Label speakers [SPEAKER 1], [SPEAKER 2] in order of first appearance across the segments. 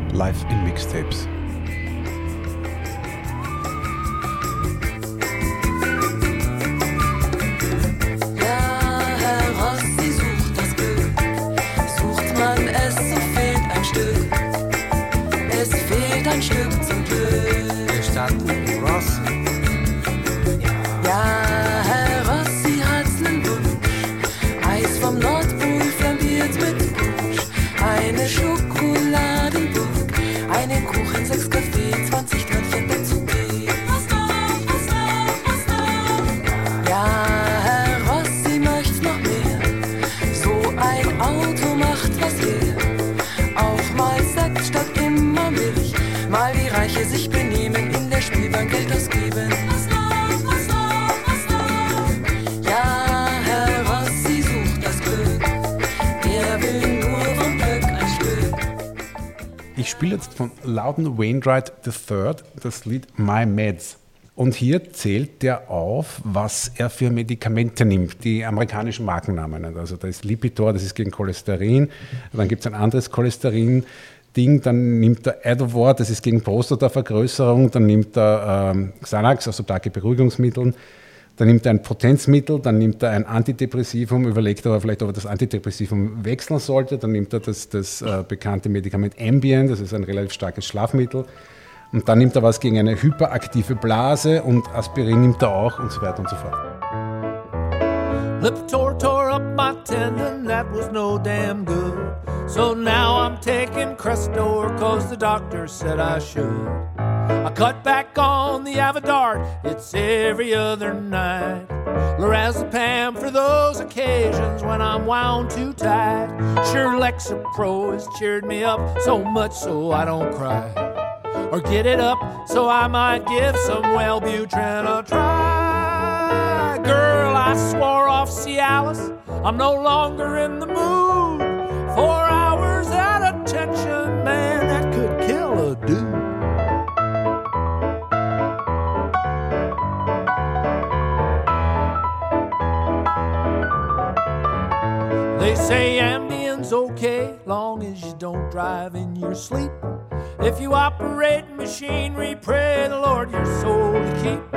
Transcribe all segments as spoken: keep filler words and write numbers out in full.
[SPEAKER 1] live in Mixtapes.
[SPEAKER 2] Ein Stück zum Glück.
[SPEAKER 3] Wir starten Rossi.
[SPEAKER 2] Ja, Herr Rossi hat's nen Wunsch. Eis vom Nordpol flambiert mit Punsch. Eine Schokoladenburg. Einen Kuchen, sechs Kaffee, zwanzig Törtchen dazu. Was noch, was noch, was noch? Ja, Herr Rossi möcht's noch mehr. So ein Auto macht was her. Auch mal Sekt statt immer Milch. Mal wie Reiche sich benehmen, in der Spielbank Geld ausgeben. Was noch, was noch, was noch? Ja, Herr Rossi sucht das Glück. Der will nur vom Glück ein Stück.
[SPEAKER 1] Ich spiele jetzt von Loudon Wainwright der Dritte das Lied My Meds. Und hier zählt der auf, was er für Medikamente nimmt, die amerikanischen Markennamen. Also da ist Lipitor, das ist gegen Cholesterin. Dann gibt es ein anderes Cholesterin. Ding, dann nimmt er Advort, das ist gegen Prostatavergrößerung, dann nimmt er ähm, Xanax, also starke Beruhigungsmittel, dann nimmt er ein Potenzmittel, dann nimmt er ein Antidepressivum, überlegt aber vielleicht, ob er das Antidepressivum wechseln sollte, dann nimmt er das, das äh, bekannte Medikament Ambien, das ist ein relativ starkes Schlafmittel, und dann nimmt er was gegen eine hyperaktive Blase und Aspirin nimmt er auch und so weiter und so fort.
[SPEAKER 4] Lipitor tore up my tendon, that was no damn good. So now I'm taking Crestor, cause the doctor said I should. I cut back on the Avodart, it's every other night. Lorazepam for those occasions when I'm wound too tight. Sure, Lexapro has cheered me up so much so I don't cry. Or get it up so I might give some Wellbutrin a try. Girl, I swore off Cialis, I'm no longer in the mood. Four hours at attention, man, that could kill a dude. They say Ambien's okay, long as you don't drive in your sleep. If you operate machinery, pray the Lord your soul to keep.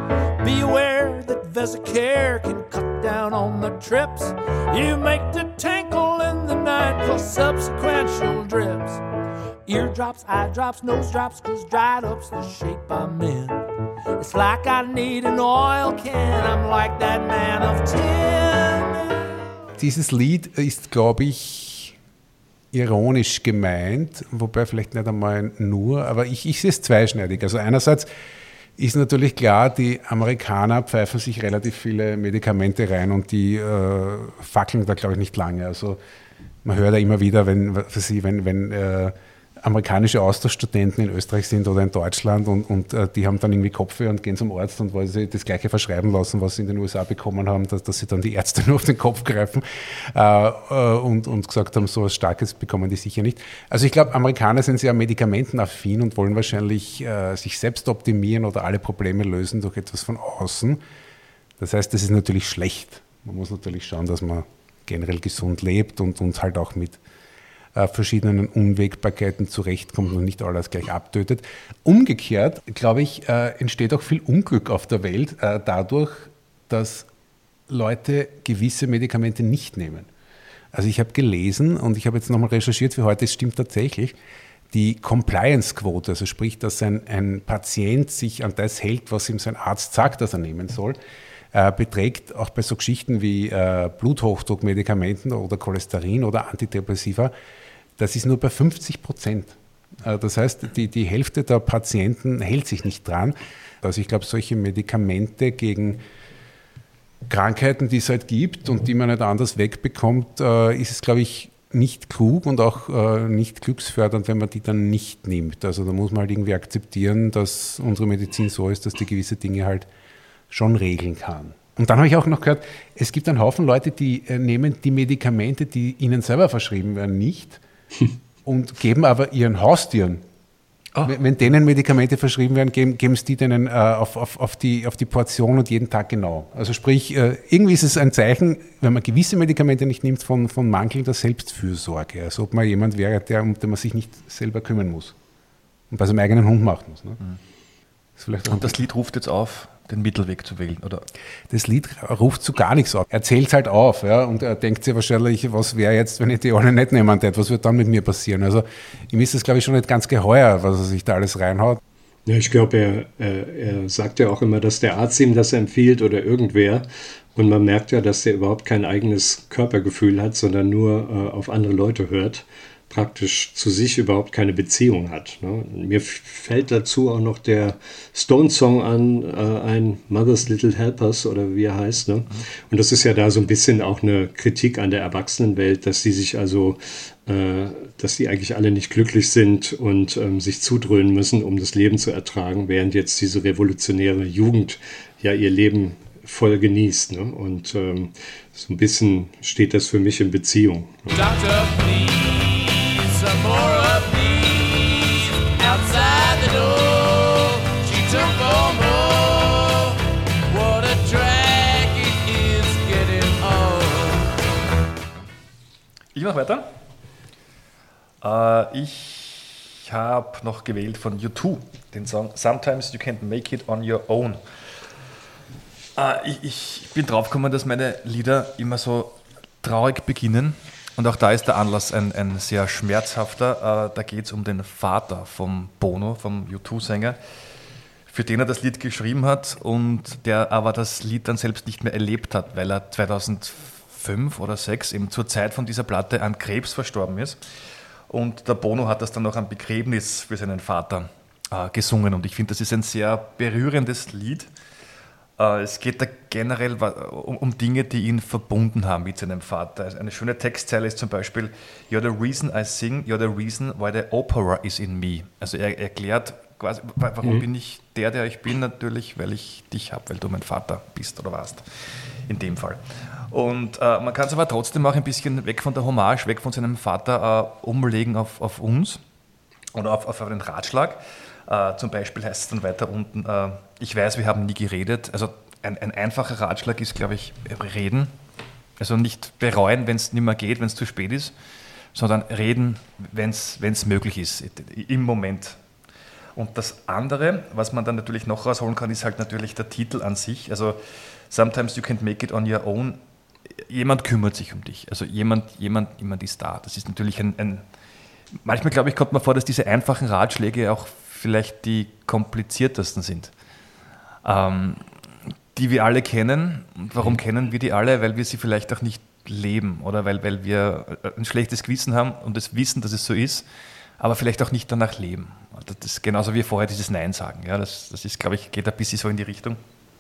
[SPEAKER 4] Be aware that Vesicare can cut down on the trips. You make the tinkle in the night cause subsequential drips. Eardrops, eye drops, nose drops, cause dried up's the shape I'm in. It's like I need an oil can, I'm like that man of tin.
[SPEAKER 1] Dieses Lied ist, glaube ich, ironisch gemeint, wobei vielleicht nicht einmal nur, aber ich, ich sehe es zweischneidig. Also einerseits ist natürlich klar, die Amerikaner pfeifen sich relativ viele Medikamente rein und die äh, fackeln da, glaube ich, nicht lange. Also man hört ja immer wieder, wenn, für sie, wenn, wenn äh, amerikanische Austauschstudenten in Österreich sind oder in Deutschland und, und äh, die haben dann irgendwie Kopfweh und gehen zum Arzt und wollen sie das Gleiche verschreiben lassen, was sie in den U S A bekommen haben, dass, dass sie dann die Ärzte nur auf den Kopf greifen äh, äh, und, und gesagt haben, so was Starkes bekommen die sicher nicht. Also ich glaube, Amerikaner sind sehr medikamentenaffin und wollen wahrscheinlich äh, sich selbst optimieren oder alle Probleme lösen durch etwas von außen. Das heißt, das ist natürlich schlecht. Man muss natürlich schauen, dass man generell gesund lebt und uns halt auch mit verschiedenen Unwägbarkeiten zurechtkommt und nicht alles gleich abtötet. Umgekehrt, glaube ich, äh, entsteht auch viel Unglück auf der Welt äh, dadurch, dass Leute gewisse Medikamente nicht nehmen. Also ich habe gelesen und ich habe jetzt nochmal recherchiert für heute, es stimmt tatsächlich, die Compliance-Quote, also sprich, dass ein, ein Patient sich an das hält, was ihm sein Arzt sagt, dass er nehmen soll, äh, beträgt auch bei so Geschichten wie äh, Bluthochdruckmedikamenten oder Cholesterin oder Antidepressiva, das ist nur bei fünfzig Prozent. Das heißt, die, die Hälfte der Patienten hält sich nicht dran. Also ich glaube, solche Medikamente gegen Krankheiten, die es halt gibt und die man nicht anders wegbekommt, ist es, glaube ich, nicht klug und auch nicht glücksfördernd, wenn man die dann nicht nimmt. Also da muss man halt irgendwie akzeptieren, dass unsere Medizin so ist, dass die gewisse Dinge halt schon regeln kann. Und dann habe ich auch noch gehört, es gibt einen Haufen Leute, die nehmen die Medikamente, die ihnen selber verschrieben werden, nicht und geben aber ihren Haustieren Oh. Wenn denen Medikamente verschrieben werden, geben, geben es die denen äh, auf, auf, auf, die, auf die Portion und jeden Tag genau. Also sprich, äh, irgendwie ist es ein Zeichen, wenn man gewisse Medikamente nicht nimmt, von, von mangelnder Selbstfürsorge. Also ob man jemand wäre, der, um den man sich nicht selber kümmern muss und bei seinem eigenen Hund machen muss. Ne?
[SPEAKER 3] Mhm. Das vielleicht und das Lied ruft jetzt auf, den Mittelweg zu wählen, oder? Das
[SPEAKER 1] Lied ruft zu gar nichts auf. Er zählt es halt auf, ja, und er denkt sich wahrscheinlich, was wäre jetzt, wenn ich die alle nicht nehmen hätte, was wird dann mit mir passieren? Also ihm ist das, glaube ich, schon nicht ganz geheuer, was er sich da alles reinhaut.
[SPEAKER 5] Ja, ich glaube, er, er, er sagt ja auch immer, dass der Arzt ihm das empfiehlt oder irgendwer. Und man merkt ja, dass er überhaupt kein eigenes Körpergefühl hat, sondern nur äh, auf andere Leute hört. Praktisch zu sich überhaupt keine Beziehung hat. Ne? Mir fällt dazu auch noch der Stone-Song an, äh, ein Mother's Little Helpers oder wie er heißt. Ne? Und das ist ja da so ein bisschen auch eine Kritik an der Erwachsenenwelt, dass die sich also, äh, dass die eigentlich alle nicht glücklich sind und ähm, sich zudröhnen müssen, um das Leben zu ertragen, während jetzt diese revolutionäre Jugend ja ihr Leben voll genießt. Ne? Und ähm, so ein bisschen steht das für mich in Beziehung. Ne?
[SPEAKER 4] Doctor, some more of these outside the door. She took for more. What a drag it is getting old.
[SPEAKER 3] Ich mach weiter. Äh, ich habe noch gewählt von U zwei den Song Sometimes You Can't Make It On Your Own. Äh, ich, ich bin drauf gekommen, dass meine Lieder immer so traurig beginnen. Und auch da ist der Anlass ein, ein sehr schmerzhafter. Äh, da geht es um den Vater vom Bono, vom U zwei Sänger, für den er das Lied geschrieben hat und der aber das Lied dann selbst nicht mehr erlebt hat, weil er zweitausendfünf oder zweitausendsechs eben zur Zeit von dieser Platte an Krebs verstorben ist. Und der Bono hat das dann noch am Begräbnis für seinen Vater äh, gesungen. Und ich finde, das ist ein sehr berührendes Lied. Es geht da generell um, um Dinge, die ihn verbunden haben mit seinem Vater. Eine schöne Textzeile ist zum Beispiel You're the reason I sing, you're the reason why the opera is in me. Also er erklärt quasi, warum mhm. bin ich der, der ich bin? Natürlich, weil ich dich habe, weil du mein Vater bist oder warst, in dem Fall. Und äh, man kann es aber trotzdem auch ein bisschen weg von der Hommage, weg von seinem Vater äh, umlegen auf, auf uns oder auf, auf einen Ratschlag. Uh, zum Beispiel heißt es dann weiter unten, uh, ich weiß, wir haben nie geredet. Also ein, ein einfacher Ratschlag ist, glaube ich, reden. Also nicht bereuen, wenn es nicht mehr geht, wenn es zu spät ist, sondern reden, wenn es möglich ist, im Moment. Und das andere, was man dann natürlich noch rausholen kann, ist halt natürlich der Titel an sich. Also Sometimes You Can't Make It On Your Own. Jemand kümmert sich um dich. Also jemand, jemand, jemand ist da. Das ist natürlich ein, ein manchmal, glaube ich, kommt man vor, dass diese einfachen Ratschläge auch vielleicht die kompliziertesten sind, ähm, die wir alle kennen. Und warum kennen wir die alle? Weil wir sie vielleicht auch nicht leben oder weil, weil wir ein schlechtes Gewissen haben und es wissen, dass es so ist, aber vielleicht auch nicht danach leben. Das ist genauso wie vorher dieses Nein sagen. Ja, das, das ist, glaube ich, geht ein bisschen so in die Richtung.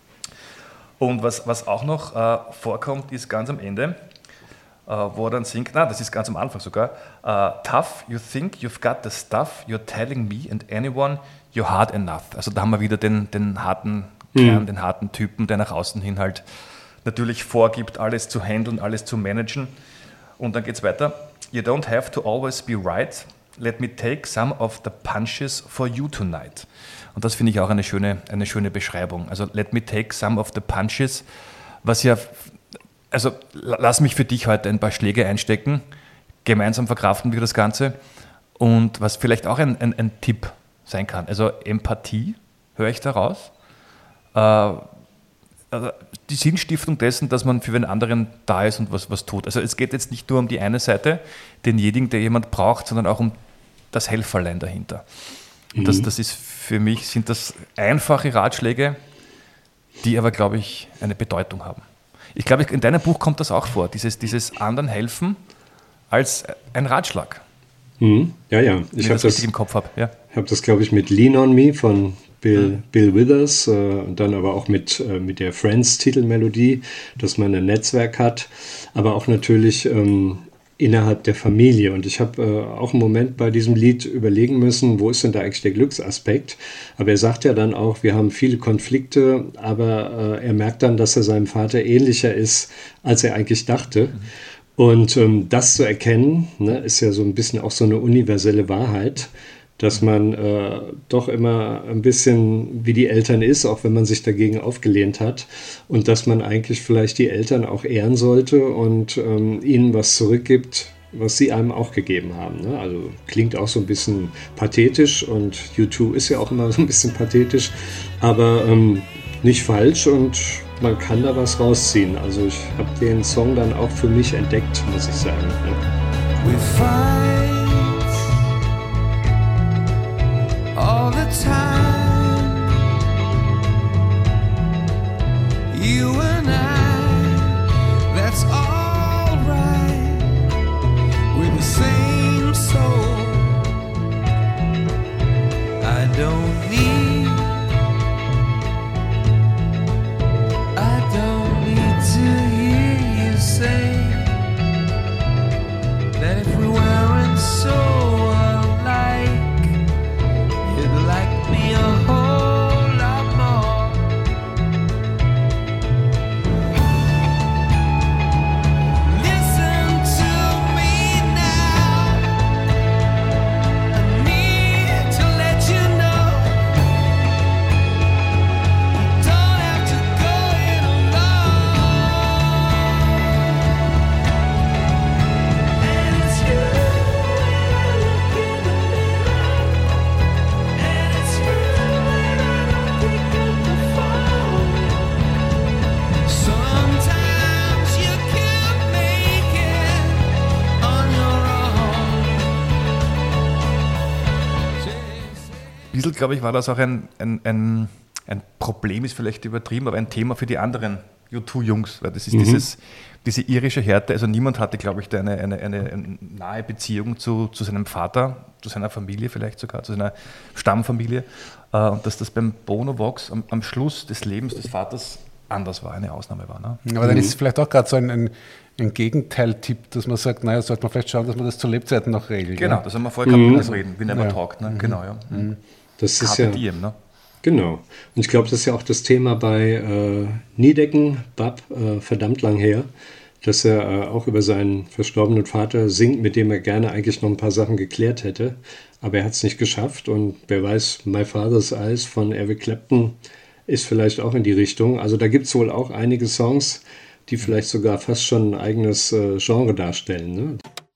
[SPEAKER 3] Und was, was auch noch äh, vorkommt, ist ganz am Ende, Uh, wo er dann singt, na, das ist ganz am Anfang sogar, uh, tough, you think you've got the stuff, you're telling me and anyone you're hard enough. Also da haben wir wieder den, den harten Kern, mhm. den harten Typen, der nach außen hin halt natürlich vorgibt, alles zu handeln, alles zu managen. Und dann geht's weiter. You don't have to always be right. Let me take some of the punches for you tonight. Und das finde ich auch eine schöne, eine schöne Beschreibung. Also let me take some of the punches, was ja... Also lass mich für dich heute ein paar Schläge einstecken, gemeinsam verkraften wir das Ganze. Und was vielleicht auch ein, ein, ein Tipp sein kann, also Empathie, höre ich da raus. Äh, also die Sinnstiftung dessen, dass man für den anderen da ist und was, was tut. Also es geht jetzt nicht nur um die eine Seite, denjenigen, der jemand braucht, sondern auch um das Helferlein dahinter. Mhm. Das, das ist für mich, sind das einfache Ratschläge, die aber, glaube ich, eine Bedeutung haben. Ich glaube, in deinem Buch kommt das auch vor, dieses, dieses anderen helfen als ein Ratschlag.
[SPEAKER 5] Mhm. Ja, ja. Ich habe das,
[SPEAKER 3] das im Kopf habe. Ja.
[SPEAKER 5] Ich habe das, glaube ich, mit Lean on Me von Bill, mhm. Bill Withers äh, und dann aber auch mit, äh, mit der Friends-Titelmelodie, dass man ein Netzwerk hat, aber auch natürlich ähm, innerhalb der Familie. Und ich habe äh, auch einen Moment bei diesem Lied überlegen müssen, wo ist denn da eigentlich der Glücksaspekt? Aber er sagt ja dann auch, wir haben viele Konflikte, aber äh, er merkt dann, dass er seinem Vater ähnlicher ist, als er eigentlich dachte. Mhm. Und ähm, das zu erkennen, ne, ist ja so ein bisschen auch so eine universelle Wahrheit. dass man äh, doch immer ein bisschen wie die Eltern ist, auch wenn man sich dagegen aufgelehnt hat, und dass man eigentlich vielleicht die Eltern auch ehren sollte und ähm, ihnen was zurückgibt, was sie einem auch gegeben haben. Ne? Also klingt auch so ein bisschen pathetisch, und U zwei ist ja auch immer so ein bisschen pathetisch, aber ähm, nicht falsch, und man kann da was rausziehen. Also ich habe den Song dann auch für mich entdeckt, muss ich sagen. Ne?
[SPEAKER 2] We fight all the time, you and I, that's all right. We're the same soul. I don't need, I don't need to hear you say that if we weren't so alike, you'd like me a whole lot more. Listen to me now, I need to let you know, you don't have to go it alone. And it's you when I look in the mirror, and it's you when I don't pick up the phone. Sometimes you can't make it on your own.
[SPEAKER 3] Ein bisschen, glaube ich, war das auch ein, ein, ein, ein Problem, ist vielleicht übertrieben, aber ein Thema für die anderen U zwei Jungs, weil das ist dieses, diese irische Härte. Also niemand hatte, glaube ich, da eine, eine, eine, eine nahe Beziehung zu, zu seinem Vater, zu seiner Familie vielleicht sogar, zu seiner Stammfamilie. Äh, Und dass das beim Bono Vox am, am Schluss des Lebens des Vaters anders war, eine Ausnahme war. Ne?
[SPEAKER 1] Aber dann ist es vielleicht auch gerade so ein, ein, ein Gegenteiltipp, dass man sagt, naja, sollte man vielleicht schauen, dass man das zu Lebzeiten noch regelt.
[SPEAKER 3] Genau,
[SPEAKER 1] Ja?
[SPEAKER 3] das haben wir vorher gehabt,
[SPEAKER 5] Mhm.
[SPEAKER 3] das Reden, wie never
[SPEAKER 1] Ja.
[SPEAKER 3] talked. Ne? Genau, ja. Mhm.
[SPEAKER 5] Das ist
[SPEAKER 3] Carpe
[SPEAKER 5] ja
[SPEAKER 3] diem, ne?
[SPEAKER 5] genau. Und ich glaube, das ist ja auch das Thema bei äh, Niedecken, Bab, äh, verdammt lang her, dass er äh, auch über seinen verstorbenen Vater singt, mit dem er gerne eigentlich noch ein paar Sachen geklärt hätte. Aber er hat es nicht geschafft. Und wer weiß, My Father's Eyes von Eric Clapton ist vielleicht auch in die Richtung. Also da gibt es wohl auch einige Songs, die vielleicht sogar fast schon ein eigenes äh, Genre darstellen. Ne?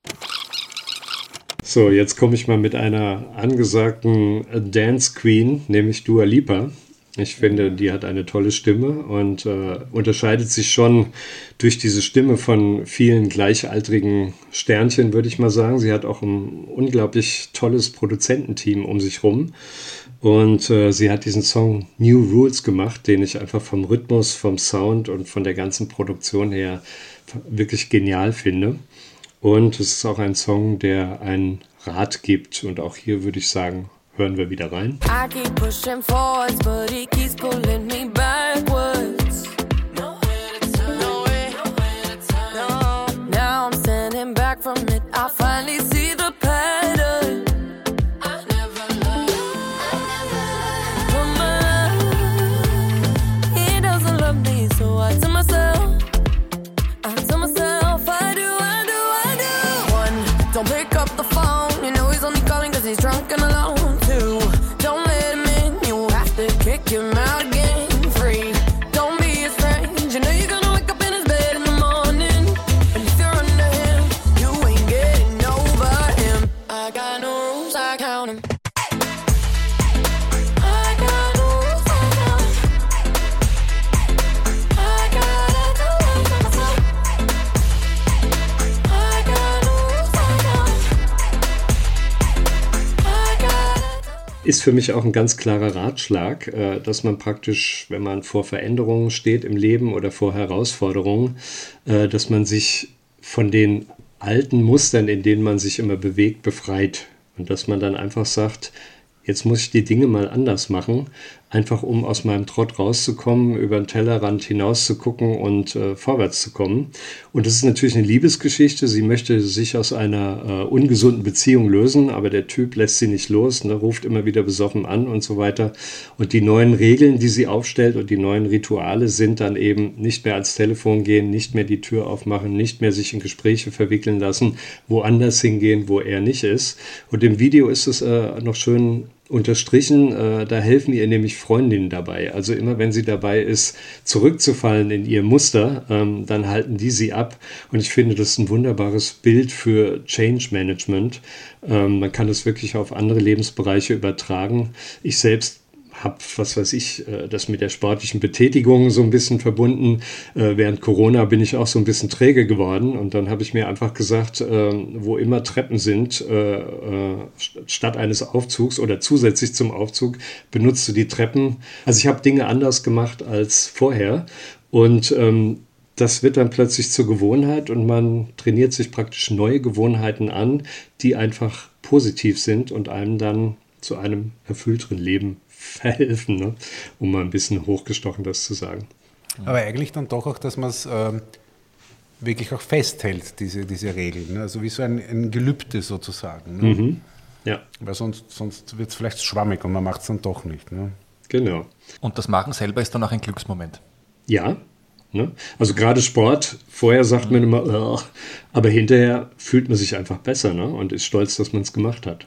[SPEAKER 5] So, jetzt komme ich mal mit einer angesagten Dance Queen, nämlich Dua Lipa. Ich finde, die hat eine tolle Stimme und äh, unterscheidet sich schon durch diese Stimme von vielen gleichaltrigen Sternchen, würde ich mal sagen. Sie hat auch ein unglaublich tolles Produzententeam um sich rum. Und äh, sie hat diesen Song New Rules gemacht, den ich einfach vom Rhythmus, vom Sound und von der ganzen Produktion her wirklich genial finde. Und es ist auch ein Song, der einen Rat gibt. Und auch hier würde ich sagen, hören wir wieder rein.
[SPEAKER 6] I keep pushing forwards, but he keeps pulling me backwards. Nowhere to turn, nowhere, nowhere to turn. No, now I'm standing back from it. I finally see the pattern. I never learned, I never learned from my love. He doesn't love me, so I tell myself, I tell myself, I do, I do, I do. One, don't pick up the phone. You know he's only calling 'cause he's drunk and alone. Don't let him in, you have to kick him out again. Free, don't be his friend. You know you're gonna wake up in his bed in the morning. And if you're under him, you ain't getting over him. I got no rules, I count him. I got no rules, I count him. I gotta do it for myself. I got no rules, I count him. I gotta
[SPEAKER 5] Ist für mich auch ein ganz klarer Ratschlag, äh, dass man praktisch, wenn man vor Veränderungen steht im Leben oder vor Herausforderungen, äh, dass man sich von den alten Mustern, in denen man sich immer bewegt, befreit. Und dass man dann einfach sagt, jetzt muss ich die Dinge mal anders machen, einfach um aus meinem Trott rauszukommen, über den Tellerrand hinaus zu gucken und äh, vorwärts zu kommen. Und das ist natürlich eine Liebesgeschichte. Sie möchte sich aus einer äh, ungesunden Beziehung lösen, aber der Typ lässt sie nicht los, ne, ruft immer wieder besoffen an und so weiter. Und die neuen Regeln, die sie aufstellt und die neuen Rituale sind dann eben nicht mehr ans Telefon gehen, nicht mehr die Tür aufmachen, nicht mehr sich in Gespräche verwickeln lassen, woanders hingehen, wo er nicht ist. Und im Video ist es äh, noch schön unterstrichen, äh, da helfen ihr nämlich Freundinnen dabei. Also immer wenn sie dabei ist, zurückzufallen in ihr Muster, ähm, dann halten die sie ab. Und ich finde, das ist ein wunderbares Bild für Change Management. Ähm, man kann das wirklich auf andere Lebensbereiche übertragen. Ich selbst habe, was weiß ich, das mit der sportlichen Betätigung so ein bisschen verbunden. Während Corona bin ich auch so ein bisschen träge geworden und dann habe ich mir einfach gesagt, wo immer Treppen sind, statt eines Aufzugs oder zusätzlich zum Aufzug, benutzt du die Treppen. Also ich habe Dinge anders gemacht als vorher und das wird dann plötzlich zur Gewohnheit und man trainiert sich praktisch neue Gewohnheiten an, die einfach positiv sind und einem dann zu einem erfüllteren Leben verhelfen, ne? Um mal ein bisschen hochgestochen das zu sagen.
[SPEAKER 1] Aber eigentlich dann doch auch, dass man es ähm, wirklich auch festhält, diese, diese Regeln. Ne? Also wie so ein, ein Gelübde sozusagen. Ne?
[SPEAKER 5] Mhm. Ja.
[SPEAKER 1] Weil sonst, sonst wird es vielleicht schwammig und man macht es dann doch nicht. Ne?
[SPEAKER 5] Genau.
[SPEAKER 3] Und das Machen selber ist dann auch ein Glücksmoment.
[SPEAKER 5] Ja. Ne? Also gerade Sport, vorher sagt man immer, oh, aber hinterher fühlt man sich einfach besser, ne? Und ist stolz, dass man es gemacht hat.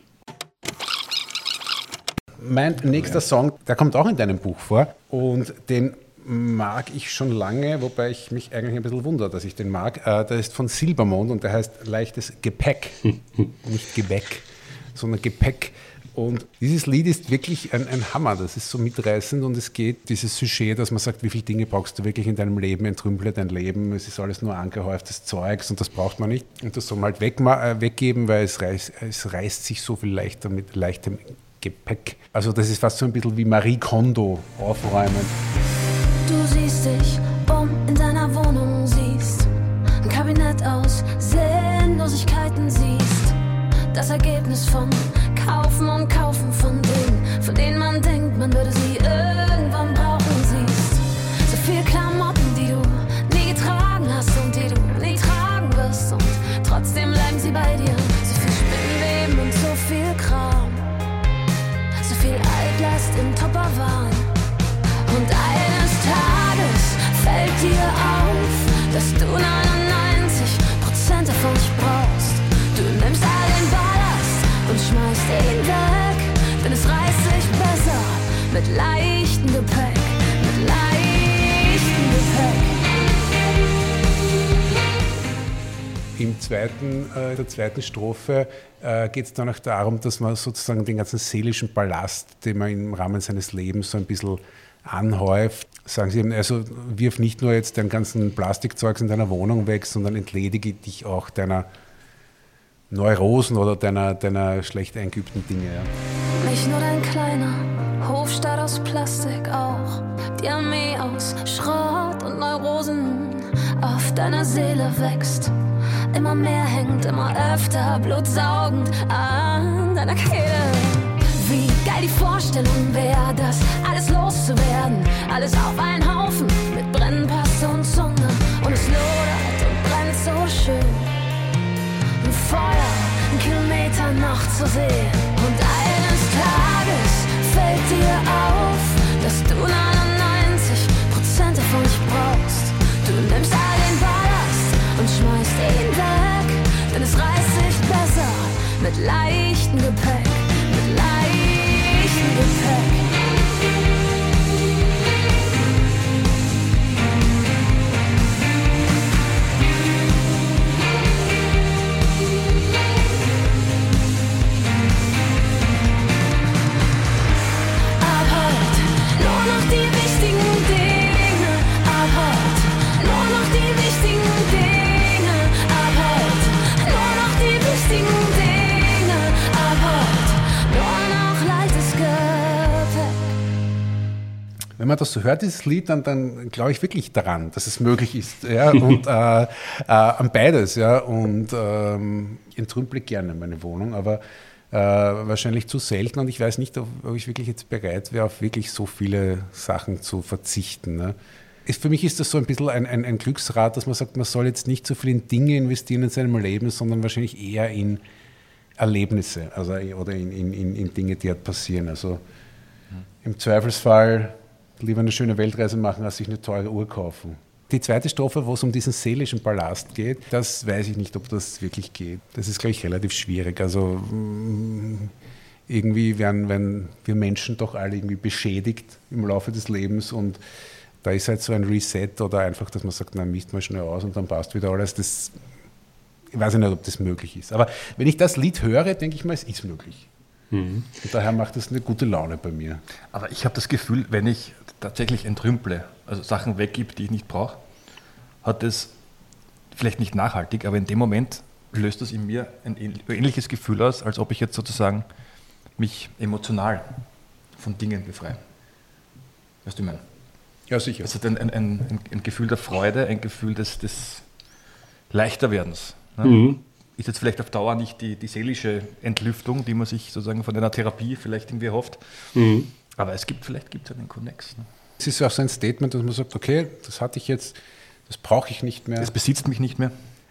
[SPEAKER 1] Mein nächster Song, der kommt auch in deinem Buch vor und den mag ich schon lange, wobei ich mich eigentlich ein bisschen wundere, dass ich den mag. Der ist von Silbermond und der heißt Leichtes Gepäck, nicht Gebäck, sondern Gepäck. Und dieses Lied ist wirklich ein, ein Hammer, das ist so mitreißend und es geht dieses Sujet, dass man sagt, wie viele Dinge brauchst du wirklich in deinem Leben, entrümple dein Leben, es ist alles nur angehäuftes Zeugs und das braucht man nicht. Und das soll man halt weg, äh, weggeben, weil es reißt, es reißt sich so viel leichter mit leichtem Gepäck. Also das ist fast so ein bisschen wie Marie Kondo aufräumen.
[SPEAKER 6] Du siehst dich um in deiner Wohnung, siehst ein Kabinett aus Sinnlosigkeiten, siehst das Ergebnis von Kaufen und Kaufen von Dingen, von denen man denkt, man würde sie irgendwann brauchen, siehst so viel Klamotten, die du nie getragen hast und die du nie tragen wirst und trotzdem bleiben sie bei dir, so viel Spinnweben und so viel Kram. Viel Altlast im Tupperwaren. Und eines Tages fällt dir auf, dass du neunundneunzig Prozent davon nicht brauchst. Du nimmst all den Ballast und schmeißt ihn weg, denn es reißt sich besser mit leichtem Gepäck, mit leichtem Gepäck.
[SPEAKER 1] Im zweiten, äh, der zweiten Strophe äh, geht es dann auch darum, dass man sozusagen den ganzen seelischen Ballast, den man im Rahmen seines Lebens so ein bisschen anhäuft, sagen Sie eben, also wirf nicht nur jetzt dein ganzen Plastikzeugs in deiner Wohnung weg, sondern entledige dich auch deiner Neurosen oder deiner, deiner schlecht eingeübten Dinge. Ja.
[SPEAKER 6] Nicht nur dein kleiner Hofstaat aus Plastik, auch die Armee aus Schrott und Neurosen auf deiner Seele wächst. Immer mehr hängt, immer öfter blutsaugend an deiner Kehle. Wie geil die Vorstellung wäre, das alles loszuwerden. Alles auf einen Haufen mit Brennpaste und Zunge. Und es lodert und brennt so schön. Ein Feuer, ein Kilometer noch zu sehen. Und eines Tages fällt dir auf, dass du neunundneunzig Prozent davon nicht brauchst. Du nimmst all den Ballast und schmeißt ihn weg, denn es reißt sich besser mit leichtem Gepäck, mit leichtem Gepäck. Ab heute nur noch die wichtigen Dinge, ab heute nur noch die wichtigen Dinge, ab heute nur noch die wichtigen Dinge, ab heute nur noch leichtes Gepäck.
[SPEAKER 1] wenn man das so hört, dieses Lied, dann, dann glaube ich wirklich daran, dass es möglich ist. Ja? Und äh, äh, an beides. Ja? Und ähm, ich entrümple gerne meine Wohnung, aber äh, wahrscheinlich zu selten. Und ich weiß nicht, ob, ob ich wirklich jetzt bereit wäre, auf wirklich so viele Sachen zu verzichten. Ne? Ist, für mich ist das so ein bisschen ein, ein, ein Glücksrad, dass man sagt, man soll jetzt nicht so viel in Dinge investieren in seinem Leben, sondern wahrscheinlich eher in Erlebnisse, also, oder in, in, in Dinge, die halt passieren. Also im Zweifelsfall lieber eine schöne Weltreise machen, als sich eine teure Uhr kaufen. Die zweite Strophe, wo es um diesen seelischen Ballast geht, das weiß ich nicht, ob das wirklich geht. Das ist, glaube ich, relativ schwierig. Also irgendwie werden, werden wir Menschen doch alle irgendwie beschädigt im Laufe des Lebens und da ist halt so ein Reset oder einfach, dass man sagt, na, misst mal schnell aus und dann passt wieder alles. Das Ich weiß nicht, ob das möglich ist. Aber wenn ich das Lied höre, denke ich mal, es ist möglich. Mhm. Und daher macht das eine gute Laune bei mir.
[SPEAKER 3] Aber ich habe das Gefühl, wenn ich tatsächlich entrümple, also Sachen weggebe, die ich nicht brauche, hat es vielleicht nicht nachhaltig, aber in dem Moment löst das in mir ein ähnliches Gefühl aus, als ob ich jetzt sozusagen mich emotional von Dingen befreie. Weißt du, ich meine?
[SPEAKER 1] Ja, sicher.
[SPEAKER 3] Es hat ein, ein, ein, ein Gefühl der Freude, ein Gefühl des, des Leichterwerdens. Ne? Mhm. Ist jetzt vielleicht auf Dauer nicht die, die seelische Entlüftung, die man sich sozusagen von einer Therapie vielleicht irgendwie erhofft. Mhm. Aber es gibt, vielleicht gibt es einen Konnex. Ne?
[SPEAKER 1] Es ist ja auch so ein Statement, dass man sagt, okay, das hatte ich jetzt, das brauche ich nicht mehr.
[SPEAKER 3] Das besitzt mich nicht mehr.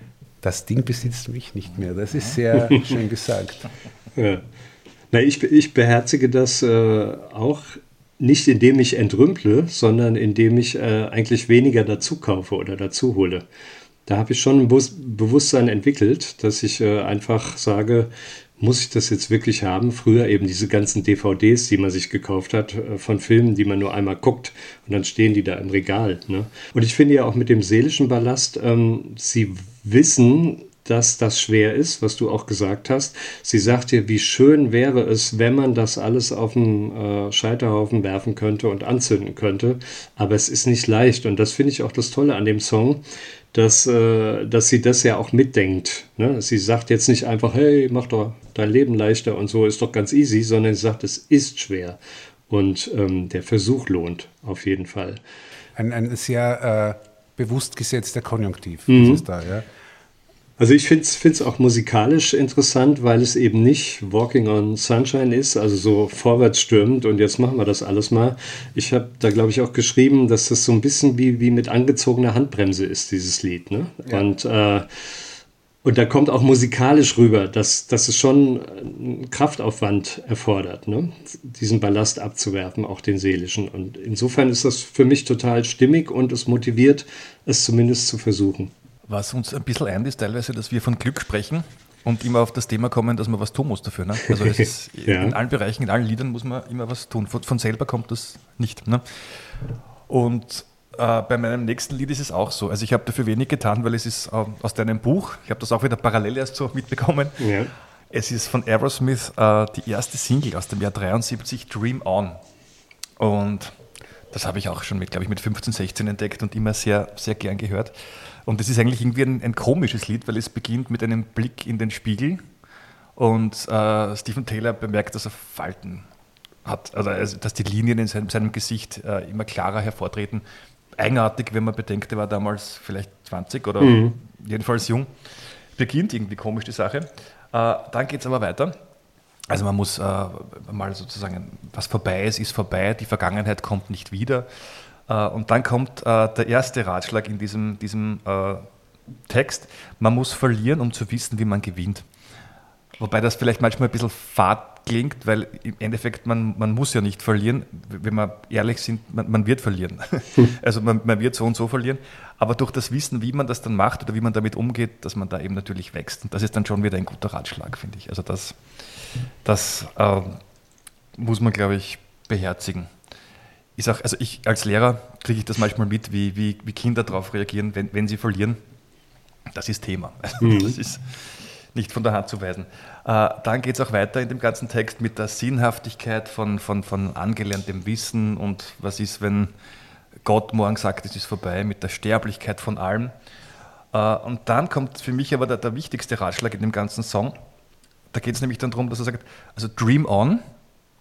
[SPEAKER 1] Das Ding besitzt mich nicht mehr. Das ist sehr schön gesagt.
[SPEAKER 5] Ja. Na, ich, ich beherzige das äh, auch nicht, indem ich entrümple, sondern indem ich äh, eigentlich weniger dazu kaufe oder dazu hole. Da habe ich schon ein Bewusstsein entwickelt, dass ich äh, einfach sage, muss ich das jetzt wirklich haben? Früher eben diese ganzen D V Ds, die man sich gekauft hat, äh, von Filmen, die man nur einmal guckt und dann stehen die da im Regal. Ne? Und ich finde ja auch mit dem seelischen Ballast, ähm, sie wissen, dass das schwer ist, was du auch gesagt hast. Sie sagt dir, wie schön wäre es, wenn man das alles auf den äh, Scheiterhaufen werfen könnte und anzünden könnte. Aber es ist nicht leicht. Und das finde ich auch das Tolle an dem Song, dass, äh, dass sie das ja auch mitdenkt. Ne? Sie sagt jetzt nicht einfach, hey, mach doch dein Leben leichter und so, ist doch ganz easy, sondern sie sagt, es ist schwer. Und ähm, der Versuch lohnt auf jeden Fall.
[SPEAKER 1] Ein, ein sehr äh, bewusst gesetzter Konjunktiv mhm. ist es da, ja.
[SPEAKER 5] Also ich finde es auch musikalisch interessant, weil es eben nicht Walking on Sunshine ist, also so vorwärts stürmend und jetzt machen wir das alles mal. Ich habe da, glaube ich, auch geschrieben, dass das so ein bisschen wie, wie mit angezogener Handbremse ist, dieses Lied. Ne? Ja. Und, äh, und da kommt auch musikalisch rüber, dass, dass es schon einen Kraftaufwand erfordert, ne? Diesen Ballast abzuwerfen, auch den seelischen. Und insofern ist das für mich total stimmig und es motiviert, es zumindest zu versuchen.
[SPEAKER 3] Was uns ein bisschen eint, ist teilweise, dass wir von Glück sprechen und immer auf das Thema kommen, dass man was tun muss dafür. Ne? Also es ist ja. in allen Bereichen, in allen Liedern muss man immer was tun. Von, von selber kommt das nicht. Ne? Und äh, bei meinem nächsten Lied ist es auch so. Also ich habe dafür wenig getan, weil es ist äh, aus deinem Buch, ich habe das auch wieder parallel erst so mitbekommen. Ja. Es ist von Aerosmith äh, die erste Single aus dem Jahr dreiundsiebzig, Dream On. Und das habe ich auch schon mit, glaube ich, mit fünfzehn, sechzehn entdeckt und immer sehr, sehr gern gehört. Und das ist eigentlich irgendwie ein, ein komisches Lied, weil es beginnt mit einem Blick in den Spiegel und äh, Steven Taylor bemerkt, dass er Falten hat, also dass die Linien in seinem, seinem Gesicht äh, immer klarer hervortreten. Eigenartig, wenn man bedenkt, er war damals vielleicht zwanzig oder mhm. jedenfalls jung. Beginnt irgendwie komisch die Sache. Äh, dann geht es aber weiter. Also man muss äh, mal sozusagen, was vorbei ist, ist vorbei, die Vergangenheit kommt nicht wieder. Uh, und dann kommt uh, der erste Ratschlag in diesem, diesem uh, Text. Man muss verlieren, um zu wissen, wie man gewinnt. Wobei das vielleicht manchmal ein bisschen fad klingt, weil im Endeffekt man, man muss ja nicht verlieren. Wenn wir ehrlich sind, man, man wird verlieren. Also man, man wird so und so verlieren. Aber durch das Wissen, wie man das dann macht oder wie man damit umgeht, dass man da eben natürlich wächst. Und das ist dann schon wieder ein guter Ratschlag, finde ich. Also das, das uh, muss man, glaube ich, beherzigen. Ist auch, also ich als Lehrer kriege ich das manchmal mit, wie, wie, wie Kinder darauf reagieren, wenn, wenn sie verlieren. Das ist Thema. Mhm. Das ist nicht von der Hand zu weisen. Äh, dann geht es auch weiter in dem ganzen Text mit der Sinnhaftigkeit von, von, von angelerntem Wissen und was ist, wenn Gott morgen sagt, es ist vorbei, mit der Sterblichkeit von allem. Äh, und dann kommt für mich aber der, der wichtigste Ratschlag in dem ganzen Song. Da geht es nämlich dann darum, dass er sagt, also dream on,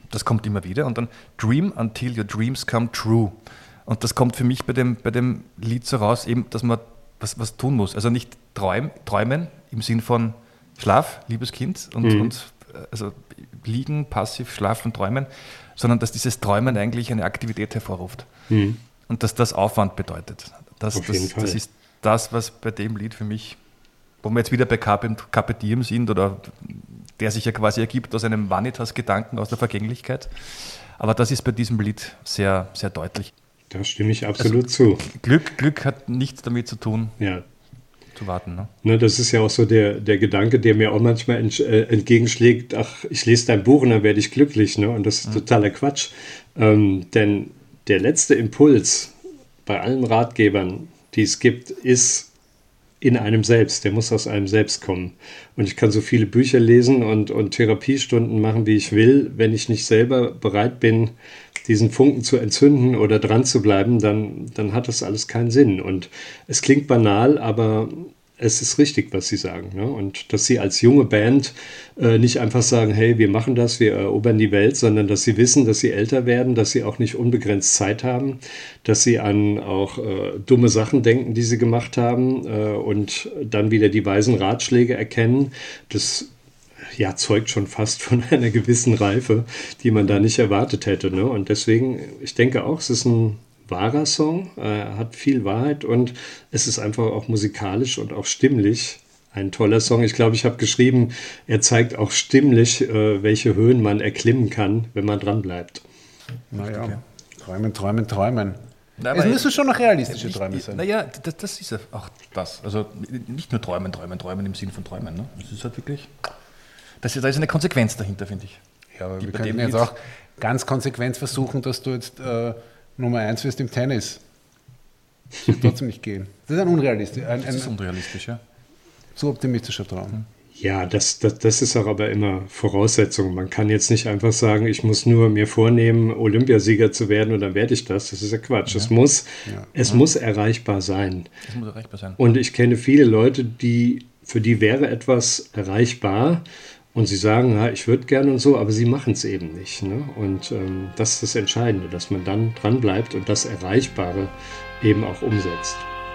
[SPEAKER 3] das kommt immer wieder. Und dann Dream until your dreams come true. Und das kommt für mich bei dem, bei dem Lied so raus, eben, dass man was, was tun muss. Also nicht träum, träumen im Sinn von Schlaf, liebes Kind, und,
[SPEAKER 5] Mhm.
[SPEAKER 3] und also liegen, passiv, schlafen, träumen, sondern dass dieses Träumen eigentlich eine Aktivität hervorruft.
[SPEAKER 5] Mhm.
[SPEAKER 3] Und dass das Aufwand bedeutet. Das,
[SPEAKER 5] Auf jeden
[SPEAKER 3] das,
[SPEAKER 5] Fall.
[SPEAKER 3] das ist das, was bei dem Lied für mich, wo wir jetzt wieder bei Carpe, Carpe Diem sind, oder der sich ja quasi ergibt aus einem Vanitas-Gedanken, aus der Vergänglichkeit. Aber das ist bei diesem Lied sehr, sehr deutlich.
[SPEAKER 5] Da stimme ich absolut zu.
[SPEAKER 3] Glück, Glück hat nichts damit zu tun,
[SPEAKER 5] Ja.
[SPEAKER 3] zu warten. Ne?
[SPEAKER 5] Ne, das ist ja auch so der, der Gedanke, der mir auch manchmal ent, äh, entgegenschlägt, ach, ich lese dein Buch und dann werde ich glücklich. Ne? Und das ist totaler Quatsch. Ähm, denn der letzte Impuls bei allen Ratgebern, die es gibt, ist in einem selbst. Der muss aus einem selbst kommen. Und ich kann so viele Bücher lesen und, und Therapiestunden machen, wie ich will. Wenn ich nicht selber bereit bin, diesen Funken zu entzünden oder dran zu bleiben, dann, dann hat das alles keinen Sinn. Und es klingt banal, aber es ist richtig, was Sie sagen. Ne? Und dass Sie als junge Band äh, nicht einfach sagen, hey, wir machen das, wir erobern die Welt, sondern dass Sie wissen, dass Sie älter werden, dass Sie auch nicht unbegrenzt Zeit haben, dass Sie an auch äh, dumme Sachen denken, die Sie gemacht haben äh, und dann wieder die weisen Ratschläge erkennen. Das ja, zeugt schon fast von einer gewissen Reife, die man da nicht erwartet hätte. Ne? Und deswegen, ich denke auch, es ist ein wahrer Song, er hat viel Wahrheit und es ist einfach auch musikalisch und auch stimmlich ein toller Song. Ich glaube, ich habe geschrieben, er zeigt auch stimmlich, äh, welche Höhen man erklimmen kann, wenn man dran bleibt.
[SPEAKER 1] Naja, okay. Träumen, träumen, träumen.
[SPEAKER 3] Na,
[SPEAKER 1] es müssen schon noch realistische
[SPEAKER 3] ich,
[SPEAKER 1] Träume sein.
[SPEAKER 3] Naja, das, das ist ja auch das. Also nicht nur träumen, träumen, träumen im Sinn von träumen. Ne? Das ist halt wirklich, das ist, da ist eine Konsequenz dahinter, finde ich.
[SPEAKER 1] Ja, aber
[SPEAKER 3] Die
[SPEAKER 1] wir
[SPEAKER 3] bei
[SPEAKER 1] könnten
[SPEAKER 3] dem
[SPEAKER 1] jetzt
[SPEAKER 3] Lied-
[SPEAKER 1] auch ganz konsequent versuchen, dass du jetzt äh, Nummer eins wirst im Tennis. Das wird trotzdem nicht gehen. Das ist ein unrealistisch, ein,
[SPEAKER 3] Das ist
[SPEAKER 1] ein
[SPEAKER 3] unrealistisch, ja.
[SPEAKER 1] zu optimistischer Traum.
[SPEAKER 5] Ja, das, das, das ist auch aber immer Voraussetzung. Man kann jetzt nicht einfach sagen, ich muss nur mir vornehmen, Olympiasieger zu werden und dann werde ich das. Das ist ja Quatsch. Es muss,
[SPEAKER 1] Ja.
[SPEAKER 5] es muss erreichbar sein.
[SPEAKER 3] Das muss erreichbar sein.
[SPEAKER 5] Und ich kenne viele Leute, die, für die wäre etwas erreichbar und sie sagen, ja, ich würde gerne und so, aber sie machen es eben nicht. Ne? Und ähm, das ist das Entscheidende, dass man dann dran bleibt und das Erreichbare eben auch umsetzt.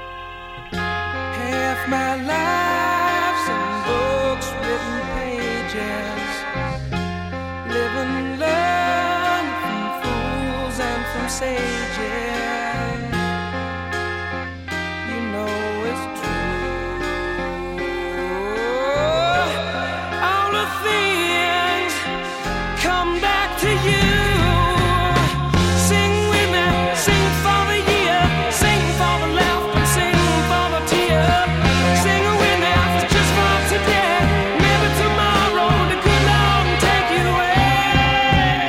[SPEAKER 2] Half my life's in books, written pages. Live and learn from fools and from sages. You know it's true. All the things come back to you. Sing with me, sing for the year, sing for the laughter, sing for the tear. Sing with me, just for today, maybe tomorrow the good Lord will take you away.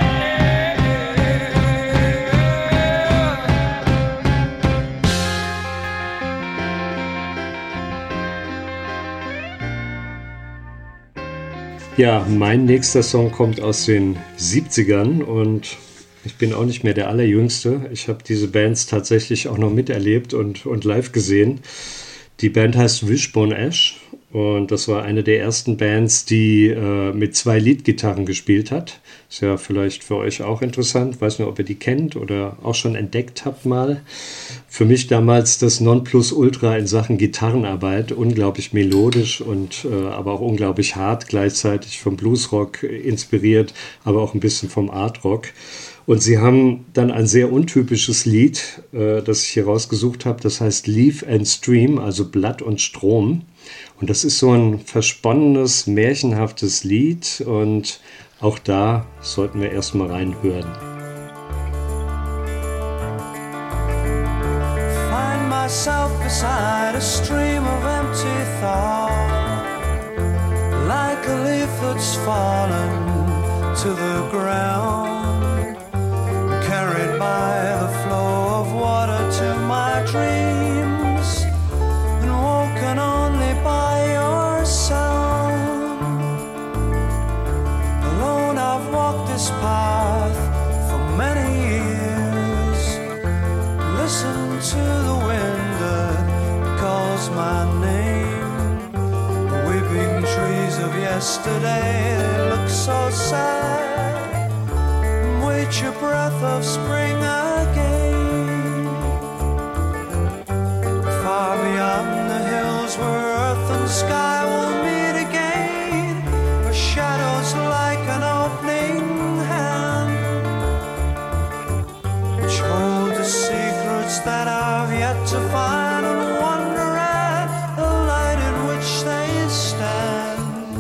[SPEAKER 5] Ja, mein nächster Song kommt aus den siebzigern und ich bin auch nicht mehr der Allerjüngste. Ich habe diese Bands tatsächlich auch noch miterlebt und, und live gesehen. Die Band heißt Wishbone Ash und das war eine der ersten Bands, die äh, mit zwei Leadgitarren gespielt hat. Ist ja vielleicht für euch auch interessant. Weiß nicht, ob ihr die kennt oder auch schon entdeckt habt mal. Für mich damals das Nonplusultra in Sachen Gitarrenarbeit. Unglaublich melodisch und äh, aber auch unglaublich hart. Gleichzeitig vom Bluesrock inspiriert, aber auch ein bisschen vom Artrock. Und sie haben dann ein sehr untypisches Lied, äh, das ich hier rausgesucht habe. Das heißt Leaf and Stream, also Blatt und Strom. Und das ist so ein versponnenes, märchenhaftes Lied. Und auch da sollten wir erstmal reinhören.
[SPEAKER 2] Find myself beside a stream of empty thought, like a leaf that's fallen to the ground, carried by the flow of water to my dreams, and woken only by your sound. Alone I've walked this path for many years. Listen to the wind that calls my name. The weeping trees of yesterday, they look so sad.
[SPEAKER 7] get your breath of spring again. Far beyond the hills where earth and sky will meet again, where shadows like an opening hand, which hold the secrets that I've yet to find, and wonder at the light in which they stand.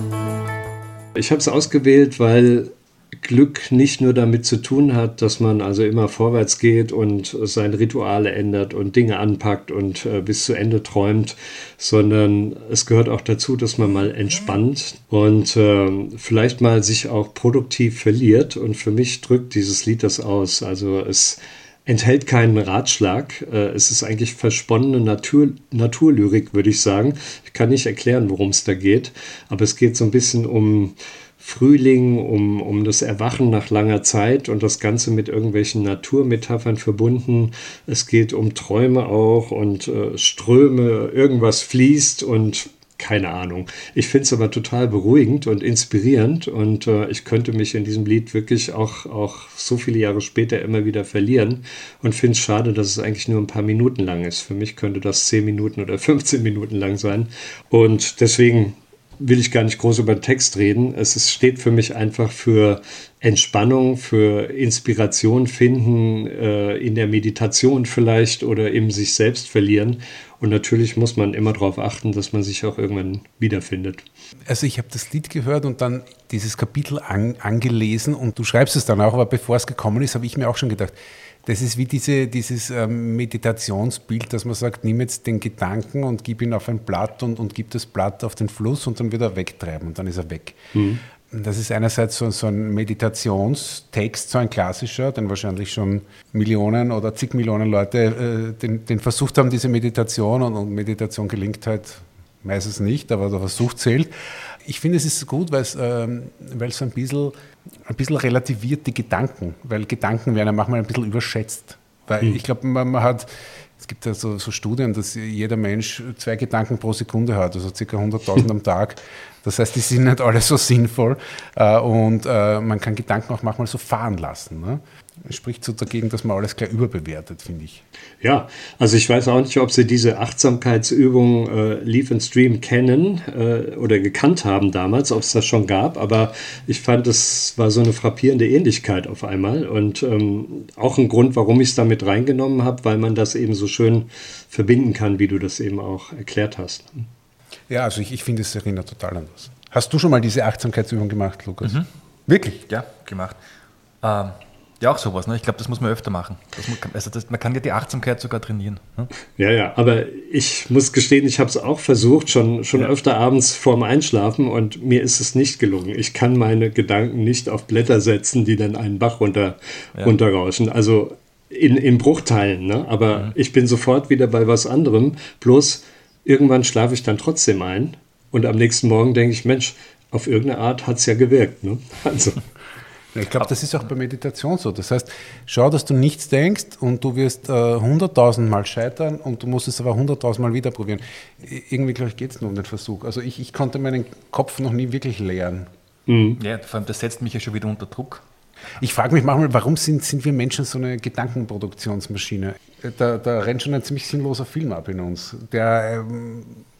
[SPEAKER 5] Ich habe es ausgewählt, weil Glück nicht nur damit zu tun hat, dass man also immer vorwärts geht und seine Rituale ändert und Dinge anpackt und äh, bis zu Ende träumt, sondern es gehört auch dazu, dass man mal entspannt und äh, vielleicht mal sich auch produktiv verliert. Und für mich drückt dieses Lied das aus. Also es enthält keinen Ratschlag. Äh, es ist eigentlich versponnene Natur, Naturlyrik, würde ich sagen. Ich kann nicht erklären, worum es da geht, aber es geht so ein bisschen um Frühling, um, um das Erwachen nach langer Zeit und das Ganze mit irgendwelchen Naturmetaphern verbunden. Es geht um Träume auch und äh, Ströme, irgendwas fließt und keine Ahnung. Ich finde es aber total beruhigend und inspirierend und äh, ich könnte mich in diesem Lied wirklich auch, auch so viele Jahre später immer wieder verlieren und finde es schade, dass es eigentlich nur ein paar Minuten lang ist. Für mich könnte das zehn Minuten oder fünfzehn Minuten lang sein und deswegen will ich gar nicht groß über den Text reden. Es ist, steht für mich einfach für Entspannung, für Inspiration finden, äh, in der Meditation vielleicht oder eben sich selbst verlieren. Und natürlich muss man immer darauf achten, dass man sich auch irgendwann wiederfindet.
[SPEAKER 1] Also ich habe das Lied gehört und dann dieses Kapitel an, angelesen und du schreibst es dann auch, aber bevor es gekommen ist, habe ich mir auch schon gedacht, das ist wie diese, dieses ähm, Meditationsbild, dass man sagt, nimm jetzt den Gedanken und gib ihn auf ein Blatt und, und gib das Blatt auf den Fluss und dann wird er wegtreiben und dann ist er weg. Mhm. Das ist einerseits so, so ein Meditationstext, so ein klassischer, den wahrscheinlich schon Millionen oder zig Millionen Leute äh, den, den versucht haben, diese Meditation und, und Meditation gelingt halt meistens nicht, aber der Versuch zählt. Ich finde, es ist gut, weil es ähm, so ein bisschen, ein bisschen relativiert die Gedanken, weil Gedanken werden ja manchmal ein bisschen überschätzt. Weil mhm. ich glaube, man, man hat, es gibt ja so, so Studien, dass jeder Mensch zwei Gedanken pro Sekunde hat, also ca. hunderttausend am Tag. Das heißt, die sind nicht alle so sinnvoll äh, und äh, man kann Gedanken auch manchmal so fahren lassen. Ne? Es spricht so dagegen, dass man alles gleich überbewertet, finde ich.
[SPEAKER 5] Ja, also ich weiß auch nicht, ob Sie diese Achtsamkeitsübung äh, Leaf and Stream kennen äh, oder gekannt haben damals, ob es das schon gab, aber ich fand, es war so eine frappierende Ähnlichkeit auf einmal und ähm, auch ein Grund, warum ich es damit reingenommen habe, weil man das eben so schön verbinden kann, wie du das eben auch erklärt hast.
[SPEAKER 1] Ja, also ich, ich finde, es erinnert total an das. Hast du schon mal diese Achtsamkeitsübung gemacht, Lukas? Mhm. Wirklich?
[SPEAKER 3] Ja, gemacht. Ähm, ja, auch sowas. Ne? Ich glaube, das muss man öfter machen. Das, also das, man kann ja die Achtsamkeit sogar trainieren. Ne?
[SPEAKER 5] Ja, ja, aber ich muss gestehen, ich habe es auch versucht, schon, schon ja. öfter abends vorm Einschlafen und mir ist es nicht gelungen. Ich kann meine Gedanken nicht auf Blätter setzen, die dann einen Bach runter, ja. runterrauschen. Also in, in Bruchteilen, ne? Aber mhm. ich bin sofort wieder bei was anderem, bloß irgendwann schlafe ich dann trotzdem ein und am nächsten Morgen denke ich, Mensch, auf irgendeine Art hat es ja gewirkt. Ne? Also.
[SPEAKER 1] Ich glaube, das ist auch bei Meditation so. Das heißt, schau, dass du nichts denkst und du wirst äh, hunderttausend Mal scheitern und du musst es aber hunderttausend Mal wieder probieren. Irgendwie, glaube ich, geht es nur um den Versuch. Also ich, ich konnte meinen Kopf noch nie wirklich leeren.
[SPEAKER 3] Mhm. Ja, vor allem das setzt mich ja schon wieder unter Druck.
[SPEAKER 1] Ich frage mich manchmal, warum sind, sind wir Menschen so eine Gedankenproduktionsmaschine? Da, da rennt schon ein ziemlich sinnloser Film ab in uns, der ähm,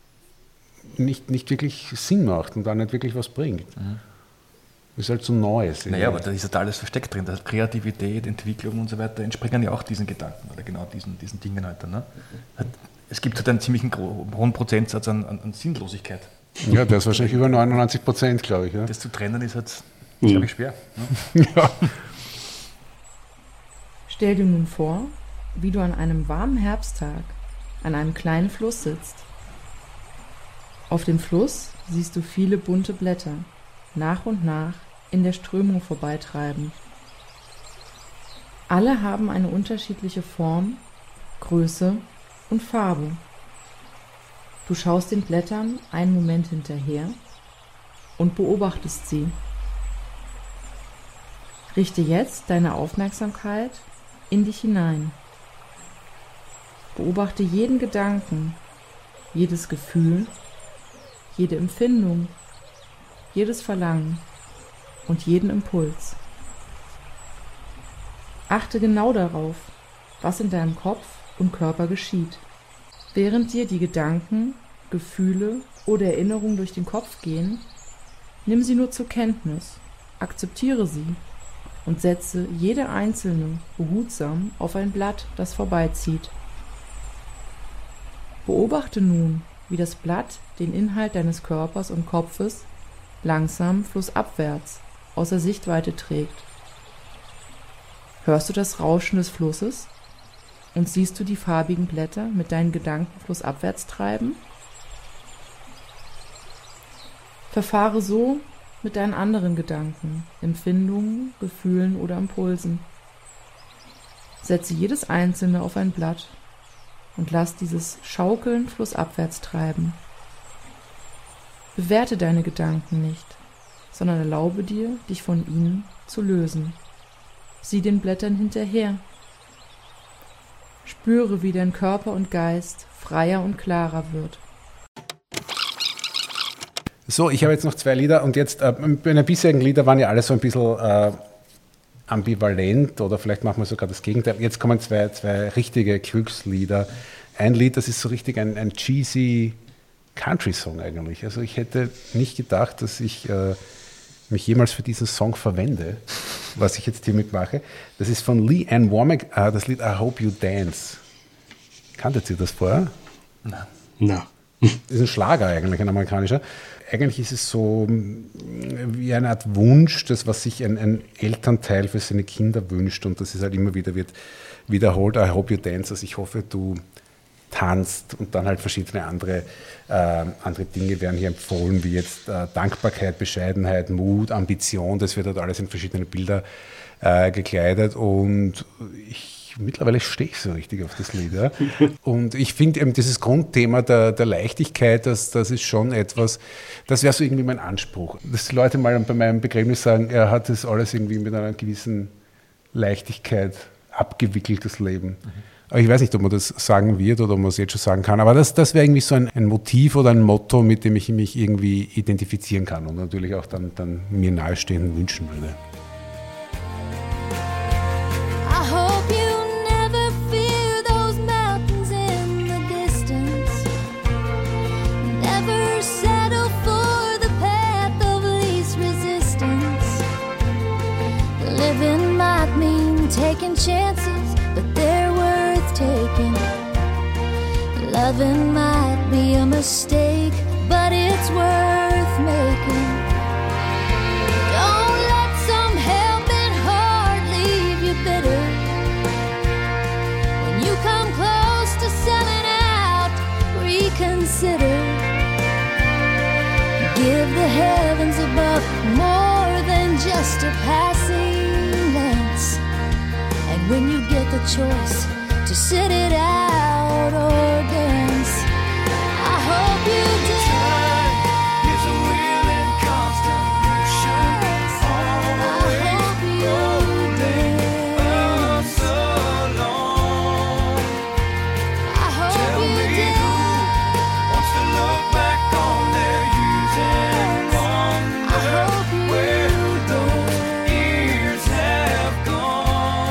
[SPEAKER 1] nicht, nicht wirklich Sinn macht und da nicht wirklich was bringt. Mhm. Ist halt so Neues.
[SPEAKER 3] Naja, aber da ist halt alles versteckt drin. Das Kreativität, Entwicklung und so weiter entspringen ja auch diesen Gedanken oder genau diesen, diesen Dingen halt. Ne? Es gibt halt einen ziemlich hohen Prozentsatz an, an, an Sinnlosigkeit.
[SPEAKER 1] Ja, der ist wahrscheinlich über neunundneunzig Prozent, glaube ich. Ja?
[SPEAKER 3] Das zu trennen ist halt, mhm. glaube ich, schwer.
[SPEAKER 1] Ne? Ja.
[SPEAKER 8] Stell dir nun vor, wie du an einem warmen Herbsttag an einem kleinen Fluss sitzt. Auf dem Fluss siehst du viele bunte Blätter, nach und nach in der Strömung vorbeitreiben. Alle haben eine unterschiedliche Form, Größe und Farbe. Du schaust den Blättern einen Moment hinterher und beobachtest sie. Richte jetzt deine Aufmerksamkeit in dich hinein. Beobachte jeden Gedanken, jedes Gefühl, jede Empfindung, jedes Verlangen und jeden Impuls. Achte genau darauf, was in deinem Kopf und Körper geschieht. Während dir die Gedanken, Gefühle oder Erinnerungen durch den Kopf gehen, nimm sie nur zur Kenntnis, akzeptiere sie und setze jede einzelne behutsam auf ein Blatt, das vorbeizieht. Beobachte nun, wie das Blatt den Inhalt deines Körpers und Kopfes langsam flussabwärts außer Sichtweite trägt. Hörst du das Rauschen des Flusses und siehst du die farbigen Blätter mit deinen Gedanken flussabwärts treiben? Verfahre so mit deinen anderen Gedanken, Empfindungen, Gefühlen oder Impulsen. Setze jedes einzelne auf ein Blatt und lass dieses Schaukeln flussabwärts treiben. Bewerte deine Gedanken nicht, sondern erlaube dir, dich von ihnen zu lösen. Sieh den Blättern hinterher. Spüre, wie dein Körper und Geist freier und klarer wird.
[SPEAKER 1] So, ich habe jetzt noch zwei Lieder und jetzt, äh, meine bisherigen Lieder waren ja alle so ein bisschen äh, ambivalent oder vielleicht machen wir sogar das Gegenteil. Jetzt kommen zwei, zwei richtige Glückslieder. Ein Lied, das ist so richtig ein, ein cheesy Country-Song eigentlich. Also ich hätte nicht gedacht, dass ich äh, mich jemals für diesen Song verwende, was ich jetzt hiermit mache. Das ist von Lee Ann Womack, äh, das Lied I Hope You Dance. Kanntet ihr das vorher?
[SPEAKER 3] Nein.
[SPEAKER 5] Na.
[SPEAKER 1] Das ist ein Schlager eigentlich, ein amerikanischer. Eigentlich ist es so wie eine Art Wunsch, das, was sich ein, ein Elternteil für seine Kinder wünscht. Und das ist halt immer wieder wird wiederholt. I hope you dance. Also ich hoffe, du tanzt. Und dann halt verschiedene andere, äh, andere Dinge werden hier empfohlen, wie jetzt äh, Dankbarkeit, Bescheidenheit, Mut, Ambition. Das wird halt alles in verschiedene Bilder äh, gekleidet. Und ich Mittlerweile stehe ich so richtig auf das Lied. Ja. Und ich finde eben dieses Grundthema der, der Leichtigkeit, das, das ist schon etwas, das wäre so irgendwie mein Anspruch. Dass die Leute mal bei meinem Begräbnis sagen, er hat das alles irgendwie mit einer gewissen Leichtigkeit abgewickelt, das Leben. Mhm. Aber ich weiß nicht, ob man das sagen wird oder ob man es jetzt schon sagen kann. Aber das, das wäre irgendwie so ein, ein Motiv oder ein Motto, mit dem ich mich irgendwie identifizieren kann und natürlich auch dann, dann mir nahestehenden wünschen würde.
[SPEAKER 9] Taking chances, but they're worth taking. Loving might be a mistake, but it's worth making. Don't let some helping heart leave you bitter. When you come close to selling out, reconsider. Give the heavens above more than just a passing glance. And when you get the choice to sit it out or dance, I hope you dance. Time is a wheel in constant motion. I hope you dance. So long. I hope Tell you me dance. Who wants to look back on their youth and wonder I hope you where those years have gone.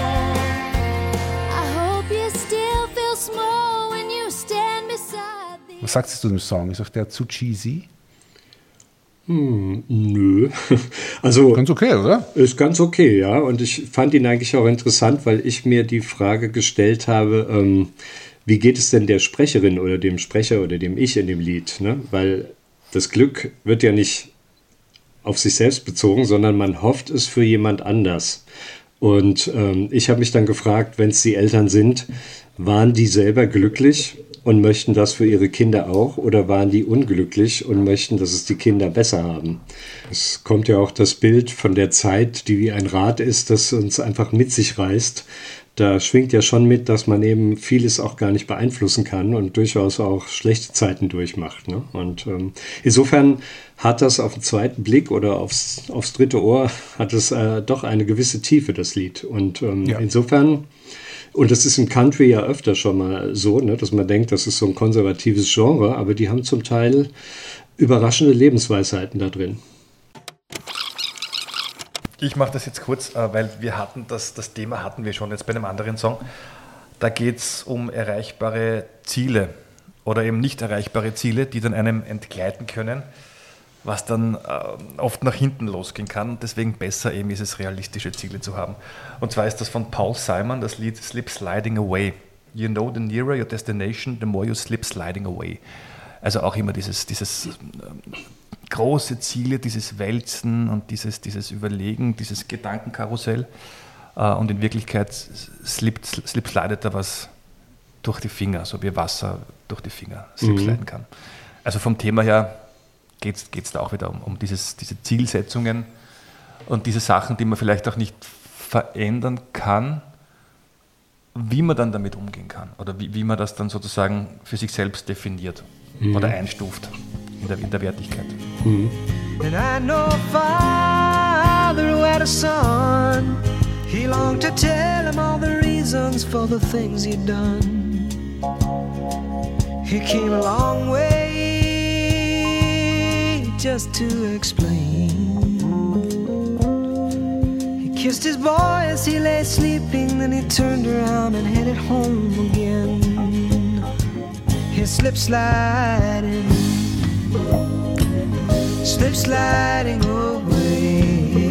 [SPEAKER 1] Was sagst du zu dem Song? Ist auch der zu cheesy?
[SPEAKER 5] Hm, nö. Also,
[SPEAKER 1] ganz okay, oder?
[SPEAKER 5] Ist ganz okay, ja. Und ich fand ihn eigentlich auch interessant, weil ich mir die Frage gestellt habe, ähm, wie geht es denn der Sprecherin oder dem Sprecher oder dem Ich in dem Lied? Ne? Weil das Glück wird ja nicht auf sich selbst bezogen, sondern man hofft es für jemand anders. Und ähm, ich habe mich dann gefragt, wenn es die Eltern sind, waren die selber glücklich und möchten das für ihre Kinder auch, oder waren die unglücklich und möchten, dass es die Kinder besser haben? Es kommt ja auch das Bild von der Zeit, die wie ein Rad ist, das uns einfach mit sich reißt. Da schwingt ja schon mit, dass man eben vieles auch gar nicht beeinflussen kann und durchaus auch schlechte Zeiten durchmacht. Ne? Und ähm, insofern hat das auf den zweiten Blick oder aufs, aufs dritte Ohr, hat es äh, doch eine gewisse Tiefe, das Lied. Und ähm, ja. insofern... Und das ist im Country ja öfter schon mal so, ne, dass man denkt, das ist so ein konservatives Genre, aber die haben zum Teil überraschende Lebensweisheiten da drin.
[SPEAKER 3] Ich mache das jetzt kurz, weil wir hatten das, das Thema hatten wir schon jetzt bei einem anderen Song. Da geht es um erreichbare Ziele oder eben nicht erreichbare Ziele, die dann einem entgleiten können, was dann äh, oft nach hinten losgehen kann. Deswegen besser eben ist es, realistische Ziele zu haben. Und zwar ist das von Paul Simon, das Lied Slip Sliding Away. You know, the nearer your destination, the more you slip sliding away. Also auch immer dieses, dieses äh, große Ziele, dieses Wälzen und dieses, dieses Überlegen, dieses Gedankenkarussell. Uh, und in Wirklichkeit slip, slip slidet da was durch die Finger, so wie Wasser durch die Finger slip mhm. sliden kann. Also vom Thema her geht es da auch wieder um, um dieses, diese Zielsetzungen und diese Sachen, die man vielleicht auch nicht verändern kann, wie man dann damit umgehen kann oder wie, wie man das dann sozusagen für sich selbst definiert mhm. oder einstuft in der, in der Wertigkeit.
[SPEAKER 7] Mhm. And I know a father who had a son. He longed to tell him all the reasons for the things he'd done. He came a long way just to explain. He kissed his boy as he lay sleeping, then he turned around and headed home again. He slip sliding, slip sliding away.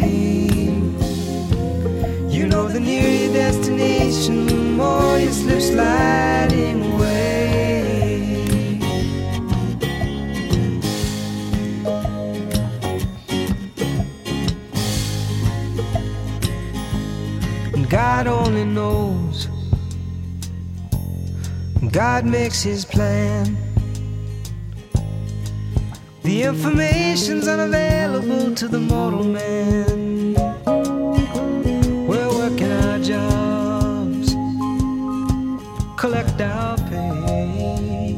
[SPEAKER 7] You know, the nearer your destination, the more you slip sliding away. And God only knows, God makes his plan. The information's unavailable to the mortal man. Jobs, collect our pay.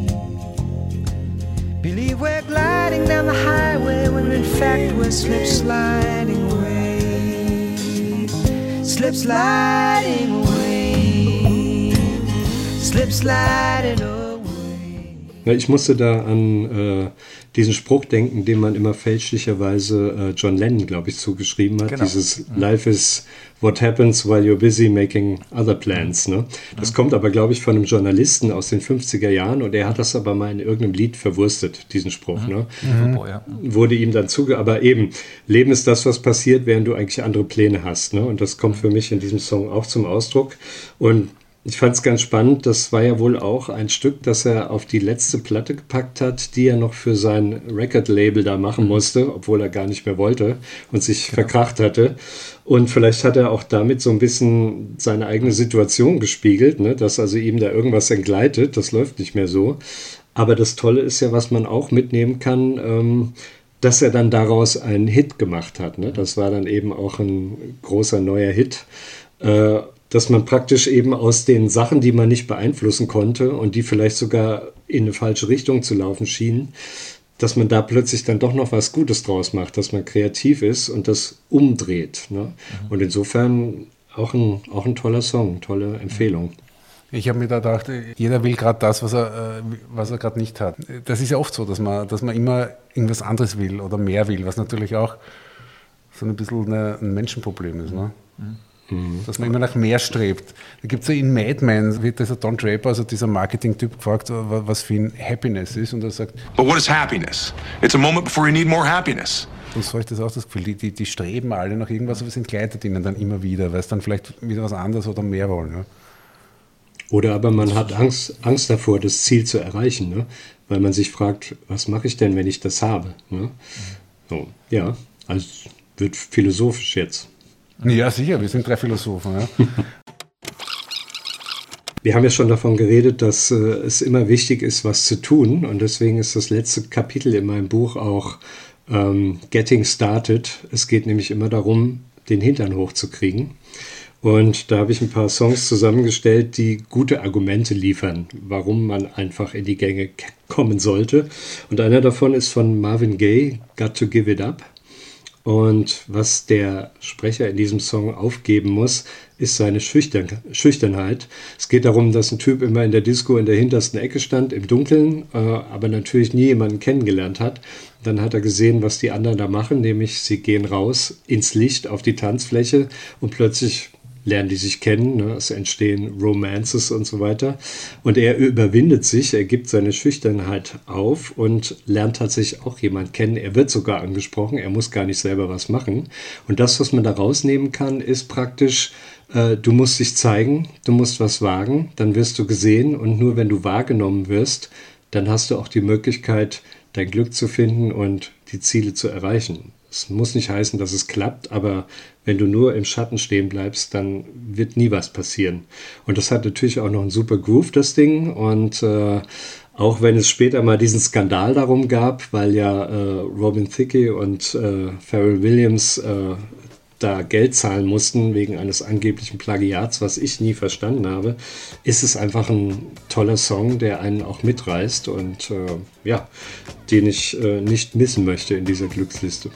[SPEAKER 7] Believe we're gliding down the highway when in fact we're slip sliding away. Slip sliding away. Slip sliding away.
[SPEAKER 5] Ja, ich musste da an äh, diesen Spruch denken, den man immer fälschlicherweise äh, John Lennon, glaube ich, zugeschrieben hat. Genau. Dieses Life is what happens while you're busy making other plans. Ne? Das mhm. kommt aber, glaube ich, von einem Journalisten aus den fünfziger Jahren und er hat das aber mal in irgendeinem Lied verwurstet, diesen Spruch. Mhm. Ne? Mhm. Wurde ihm dann zuge... Aber eben, Leben ist das, was passiert, während du eigentlich andere Pläne hast. Ne? Und das kommt für mich in diesem Song auch zum Ausdruck. Und ich fand es ganz spannend, das war ja wohl auch ein Stück, das er auf die letzte Platte gepackt hat, die er noch für sein Record-Label da machen musste, obwohl er gar nicht mehr wollte und sich genau. verkracht hatte. Und vielleicht hat er auch damit so ein bisschen seine eigene Situation gespiegelt, ne? Dass also ihm da irgendwas entgleitet, das läuft nicht mehr so. Aber das Tolle ist ja, was man auch mitnehmen kann, ähm, dass er dann daraus einen Hit gemacht hat. Ne? Das war dann eben auch ein großer neuer Hit. Äh, dass man praktisch eben aus den Sachen, die man nicht beeinflussen konnte und die vielleicht sogar in eine falsche Richtung zu laufen schienen, dass man da plötzlich dann doch noch was Gutes draus macht, dass man kreativ ist und das umdreht. Ne? Mhm. Und insofern auch ein, auch ein toller Song, tolle Empfehlung.
[SPEAKER 1] Ich habe mir da gedacht, jeder will gerade das, was er, was er gerade nicht hat. Das ist ja oft so, dass man, dass man immer irgendwas anderes will oder mehr will, was natürlich auch so ein bisschen eine, ein Menschenproblem ist. Ne? Mhm. Mhm. Dass man immer nach mehr strebt. Da gibt es ja in Mad Men, wird dieser Don Draper, also dieser Marketing-Typ, gefragt, was für ihn Happiness ist. Und er sagt,
[SPEAKER 10] But what is happiness? It's a moment before you need more happiness.
[SPEAKER 1] Und so habe ich das auch das Gefühl, die, die, die streben alle nach irgendwas, aber es entgleitet ihnen dann immer wieder, weil es dann vielleicht wieder was anderes oder mehr wollen. Ja.
[SPEAKER 5] Oder aber man hat Angst, Angst davor, das Ziel zu erreichen, ne? Weil man sich fragt, was mache ich denn, wenn ich das habe? Ne? So, ja, also wird philosophisch jetzt.
[SPEAKER 1] Ja, sicher, wir sind drei Philosophen. Ja.
[SPEAKER 5] Wir haben ja schon davon geredet, dass äh, es immer wichtig ist, was zu tun. Und deswegen ist das letzte Kapitel in meinem Buch auch ähm, Getting Started. Es geht nämlich immer darum, den Hintern hochzukriegen. Und da habe ich ein paar Songs zusammengestellt, die gute Argumente liefern, warum man einfach in die Gänge kommen sollte. Und einer davon ist von Marvin Gaye, Got to Give It Up. Und was der Sprecher in diesem Song aufgeben muss, ist seine Schüchtern- Schüchternheit. Es geht darum, dass ein Typ immer in der Disco in der hintersten Ecke stand, im Dunkeln, äh, aber natürlich nie jemanden kennengelernt hat. Dann hat er gesehen, was die anderen da machen, nämlich sie gehen raus ins Licht auf die Tanzfläche und plötzlich lernen die sich kennen, ne? Es entstehen Romances und so weiter. Und er überwindet sich, er gibt seine Schüchternheit auf und lernt tatsächlich auch jemanden kennen. Er wird sogar angesprochen, er muss gar nicht selber was machen. Und das, was man da rausnehmen kann, ist praktisch, äh, du musst dich zeigen, du musst was wagen, dann wirst du gesehen und nur wenn du wahrgenommen wirst, dann hast du auch die Möglichkeit, dein Glück zu finden und die Ziele zu erreichen. Es muss nicht heißen, dass es klappt, aber wenn du nur im Schatten stehen bleibst, dann wird nie was passieren. Und das hat natürlich auch noch einen super Groove, das Ding. Und äh, auch wenn es später mal diesen Skandal darum gab, weil ja äh, Robin Thicke und äh, Pharrell Williams äh, da Geld zahlen mussten wegen eines angeblichen Plagiats, was ich nie verstanden habe, ist es einfach ein toller Song, der einen auch mitreißt und äh, ja, den ich äh, nicht missen möchte in dieser Glücksliste.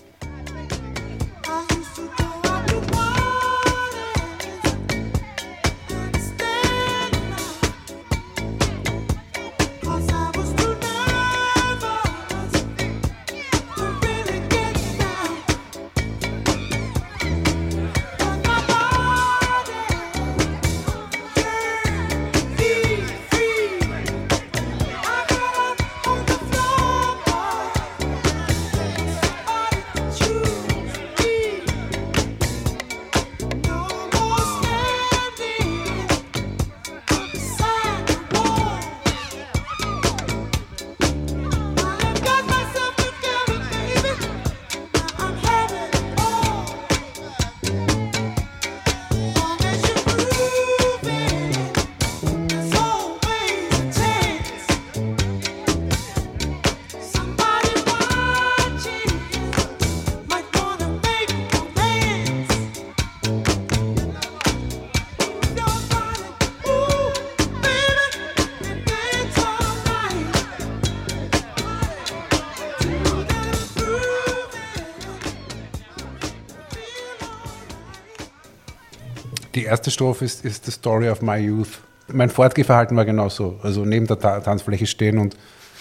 [SPEAKER 1] Die erste Strophe ist, ist The Story of My Youth. Mein Fortgehverhalten war genauso. Also neben der Ta- Tanzfläche stehen und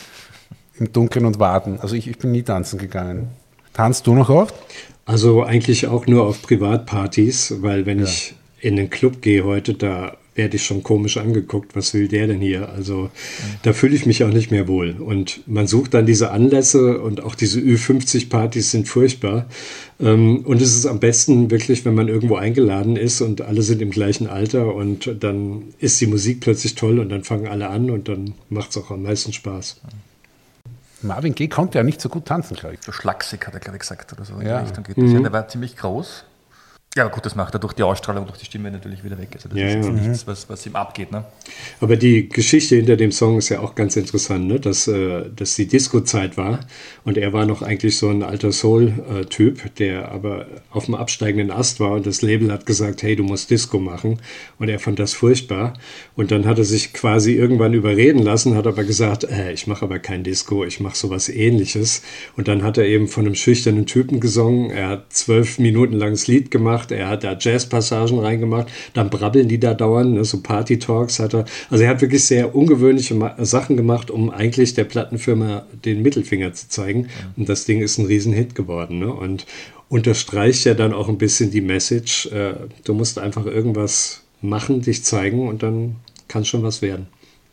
[SPEAKER 1] im Dunkeln und warten. Also ich, ich bin nie tanzen gegangen. Tanzt du noch oft?
[SPEAKER 5] Also eigentlich auch nur auf Privatpartys, weil wenn
[SPEAKER 1] Ja.
[SPEAKER 5] ich in den Club gehe heute, da werde ich schon komisch angeguckt. Was will der denn hier? Also da fühle ich mich auch nicht mehr wohl. Und man sucht dann diese Anlässe und auch diese Ü fünfzig Partys sind furchtbar. Ähm, Und es ist am besten wirklich, wenn man irgendwo eingeladen ist und alle sind im gleichen Alter und dann ist die Musik plötzlich toll und dann fangen alle an und dann macht es auch am meisten Spaß.
[SPEAKER 1] Marvin Gaye konnte ja nicht so gut tanzen, glaube ich.
[SPEAKER 3] So schlaksig hat er, glaube ich, gesagt. Oder so in
[SPEAKER 1] Ja.
[SPEAKER 3] die Richtung geht das. Ja, der war ziemlich groß. Ja, aber gut, das macht er durch die Ausstrahlung, durch die Stimme natürlich wieder weg. Also das
[SPEAKER 5] Ja,
[SPEAKER 3] ist jetzt
[SPEAKER 5] ja.
[SPEAKER 3] nichts, was, was ihm abgeht. Ne?
[SPEAKER 5] Aber die Geschichte hinter dem Song ist ja auch ganz interessant, ne? dass, äh, dass die Disco-Zeit war und er war noch eigentlich so ein alter Soul-Typ, der aber auf dem absteigenden Ast war und das Label hat gesagt, hey, du musst Disco machen und er fand das furchtbar und dann hat er sich quasi irgendwann überreden lassen, hat aber gesagt, äh, ich mache aber kein Disco, ich mache sowas Ähnliches und dann hat er eben von einem schüchternen Typen gesungen, er hat zwölf Minuten langes Lied gemacht, er hat da Jazz-Passagen reingemacht, dann brabbeln die da dauernd, ne, so Party-Talks hat er. Also er hat wirklich sehr ungewöhnliche Ma- Sachen gemacht, um eigentlich der Plattenfirma den Mittelfinger zu zeigen. Und das Ding ist ein Riesenhit geworden. Ne? Und unterstreicht ja dann auch ein bisschen die Message, äh, du musst einfach irgendwas machen, dich zeigen und dann kann schon was werden.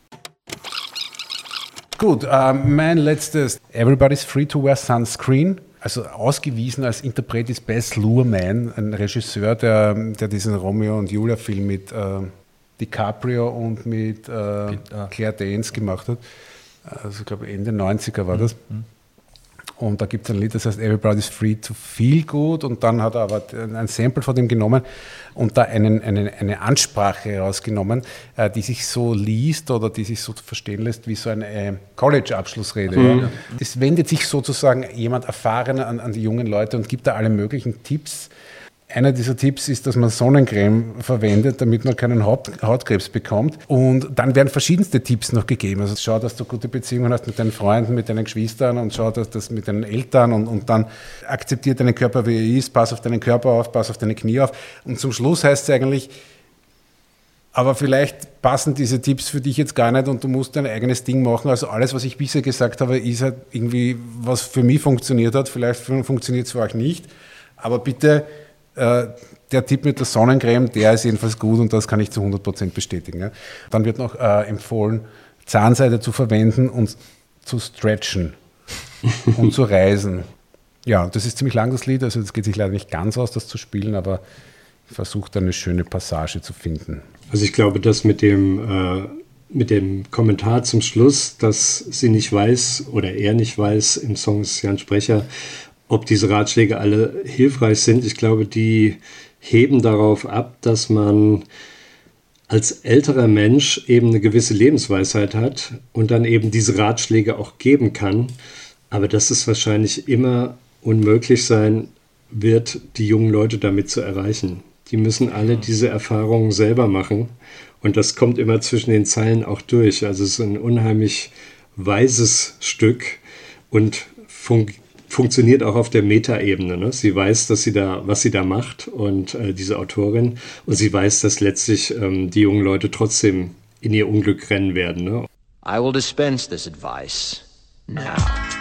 [SPEAKER 1] Gut, äh, mein letztes. Everybody's Free to Wear Sunscreen. Also ausgewiesen als Interpret ist Baz Luhrmann, ein Regisseur, der, der diesen Romeo und Julia Film mit äh, DiCaprio und mit äh, Claire Danes gemacht hat. Also ich glaube Ende neunziger war das. Mhm. Und da gibt es ein Lied, das heißt Everybody's Free to Feel Good und dann hat er aber ein Sample von dem genommen und da einen, einen, eine Ansprache rausgenommen, äh, die sich so liest oder die sich so verstehen lässt wie so eine äh, College-Abschlussrede. Mhm. Ja. Es wendet sich sozusagen jemand Erfahrener an, an die jungen Leute und gibt da alle möglichen Tipps. Einer dieser Tipps ist, dass man Sonnencreme verwendet, damit man keinen Haut, Hautkrebs bekommt. Und dann werden verschiedenste Tipps noch gegeben. Also schau, dass du gute Beziehungen hast mit deinen Freunden, mit deinen Geschwistern und schau, dass das mit deinen Eltern und, und dann akzeptier deinen Körper, wie er ist, pass auf deinen Körper auf, pass auf deine Knie auf. Und zum Schluss heißt es eigentlich, aber vielleicht passen diese Tipps für dich jetzt gar nicht und du musst dein eigenes Ding machen. Also alles, was ich bisher gesagt habe, ist halt irgendwie, was für mich funktioniert hat. Vielleicht funktioniert es für euch nicht. Aber bitte, äh, der Tipp mit der Sonnencreme, der ist jedenfalls gut und das kann ich zu hundert Prozent bestätigen. Ja. Dann wird noch äh, empfohlen, Zahnseide zu verwenden und zu stretchen und zu reisen. Ja, das ist ziemlich lang, das Lied. Also es geht sich leider nicht ganz aus, das zu spielen, aber ich versuche da eine schöne Passage zu finden.
[SPEAKER 5] Also ich glaube, dass mit dem, äh, mit dem Kommentar zum Schluss, dass sie nicht weiß oder er nicht weiß, im Song ist Jan Sprecher, ob diese Ratschläge alle hilfreich sind. Ich glaube, die heben darauf ab, dass man als älterer Mensch eben eine gewisse Lebensweisheit hat und dann eben diese Ratschläge auch geben kann. Aber dass es wahrscheinlich immer unmöglich sein wird, die jungen Leute damit zu erreichen. Die müssen alle diese Erfahrungen selber machen. Und das kommt immer zwischen den Zeilen auch durch. Also es ist ein unheimlich weises Stück und fun- funktioniert auch auf der Metaebene. Ne? Sie weiß, dass sie da, was sie da macht und äh, diese Autorin. Und sie weiß, dass letztlich ähm, die jungen Leute trotzdem in ihr Unglück rennen werden. Ne?
[SPEAKER 11] I will dispense this advice now.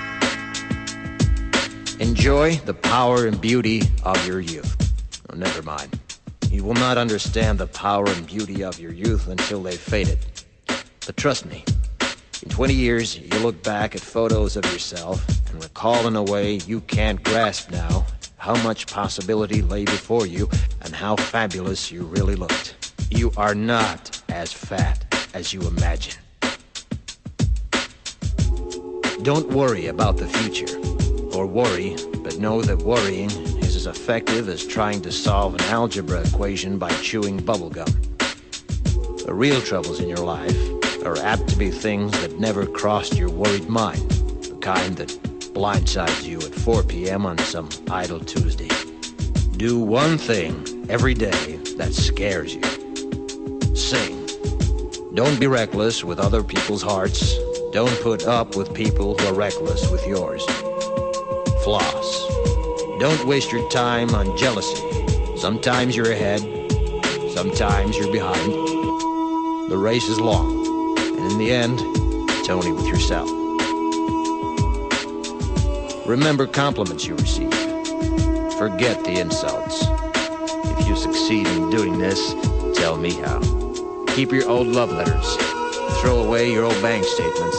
[SPEAKER 11] Enjoy the power and beauty of your youth. Oh, never mind. You will not understand the power and beauty of your youth until they've faded. But trust me, in twenty years, you'll look back at photos of yourself and recall in a way you can't grasp now how much possibility lay before you and how fabulous you really looked. You are not as fat as you imagine. Don't worry about the future, or worry, but know that worrying is as effective as trying to solve an algebra equation by chewing bubblegum. The real troubles in your life are apt to be things that never crossed your worried mind, the kind that blindsides you at four p.m. on some idle Tuesday. Do one thing every day that scares you. Sing. Don't be reckless with other people's hearts. Don't put up with people who are reckless with yours. Floss. Don't waste your time on jealousy. Sometimes you're ahead, sometimes you're behind. The race is long, and in the end, it's only with yourself. Remember compliments you receive. Forget the insults. If you succeed in doing this, tell me how. Keep your old love letters. Throw away your old bank statements.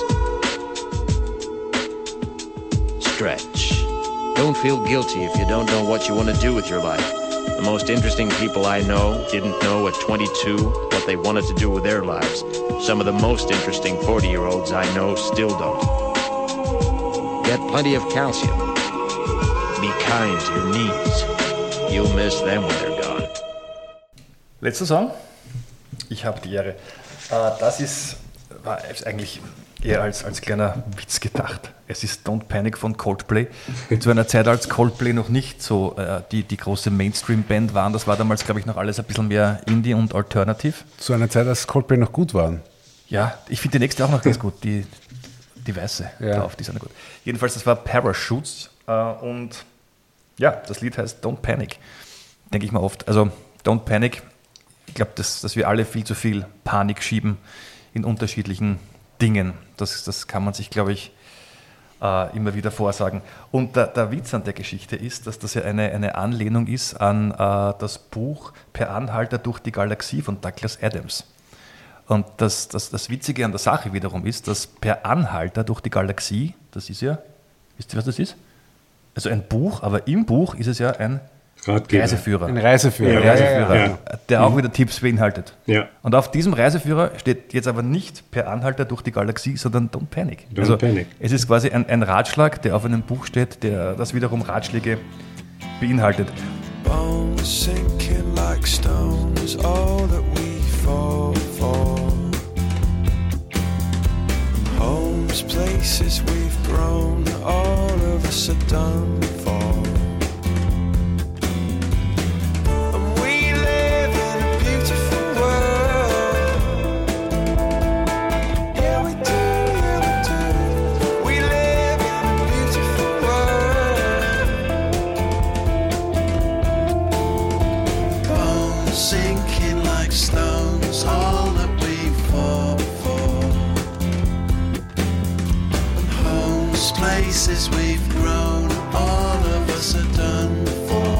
[SPEAKER 11] Stretch. Don't feel guilty if you don't know what you want to do with your life. The most interesting people I know didn't know at twenty-two what they wanted to do with their lives. Some of the most interesting forty-year-olds I know still don't. Get plenty of calcium. Be kind to your knees. You'll miss them when they're gone.
[SPEAKER 3] Letzter Song. Ich habe die Ehre. Äh, das ist, war eigentlich eher als, als kleiner Witz gedacht. Es ist Don't Panic von Coldplay. Zu einer Zeit, als Coldplay noch nicht so äh, die, die große Mainstream-Band waren. Das war damals, glaube ich, noch alles ein bisschen mehr Indie und Alternative.
[SPEAKER 1] Zu einer Zeit, als Coldplay noch gut waren.
[SPEAKER 3] Ja, ich finde die nächste auch noch ganz gut. Die, die weiße
[SPEAKER 1] ja.
[SPEAKER 3] drauf, die ist auch noch gut. Jedenfalls, das war Parachutes. Äh, und ja, das Lied heißt Don't Panic. Denke ich mal oft. Also Don't Panic. Ich glaube, dass, dass wir alle viel zu viel Panik schieben in unterschiedlichen Dingen. Das, das kann man sich, glaube ich, äh, immer wieder vorsagen. Und der, der Witz an der Geschichte ist, dass das ja eine, eine Anlehnung ist an äh, das Buch Per Anhalter durch die Galaxie von Douglas Adams. Und das, das, das Witzige an der Sache wiederum ist, dass Per Anhalter durch die Galaxie, das ist ja, wisst ihr, was das ist? Also ein Buch, aber im Buch ist es ja ein
[SPEAKER 5] Ratgeber.
[SPEAKER 3] Reiseführer.
[SPEAKER 1] Ein Reiseführer,
[SPEAKER 3] Ein Reiseführer,
[SPEAKER 5] ja, ja.
[SPEAKER 3] der auch wieder Tipps beinhaltet.
[SPEAKER 5] Ja.
[SPEAKER 3] Und auf diesem Reiseführer steht jetzt aber nicht Per Anhalter durch die Galaxie, sondern Don't Panic.
[SPEAKER 5] Don't
[SPEAKER 3] also
[SPEAKER 5] Panic.
[SPEAKER 3] Es ist quasi ein, ein Ratschlag, der auf einem Buch steht, der das wiederum Ratschläge beinhaltet.
[SPEAKER 2] Bones sinking like stones, all that we fall for. Homes, places we've grown, all of us are done for.
[SPEAKER 12] stones, all that we fought for. Homes, places we've grown, all of us are done for.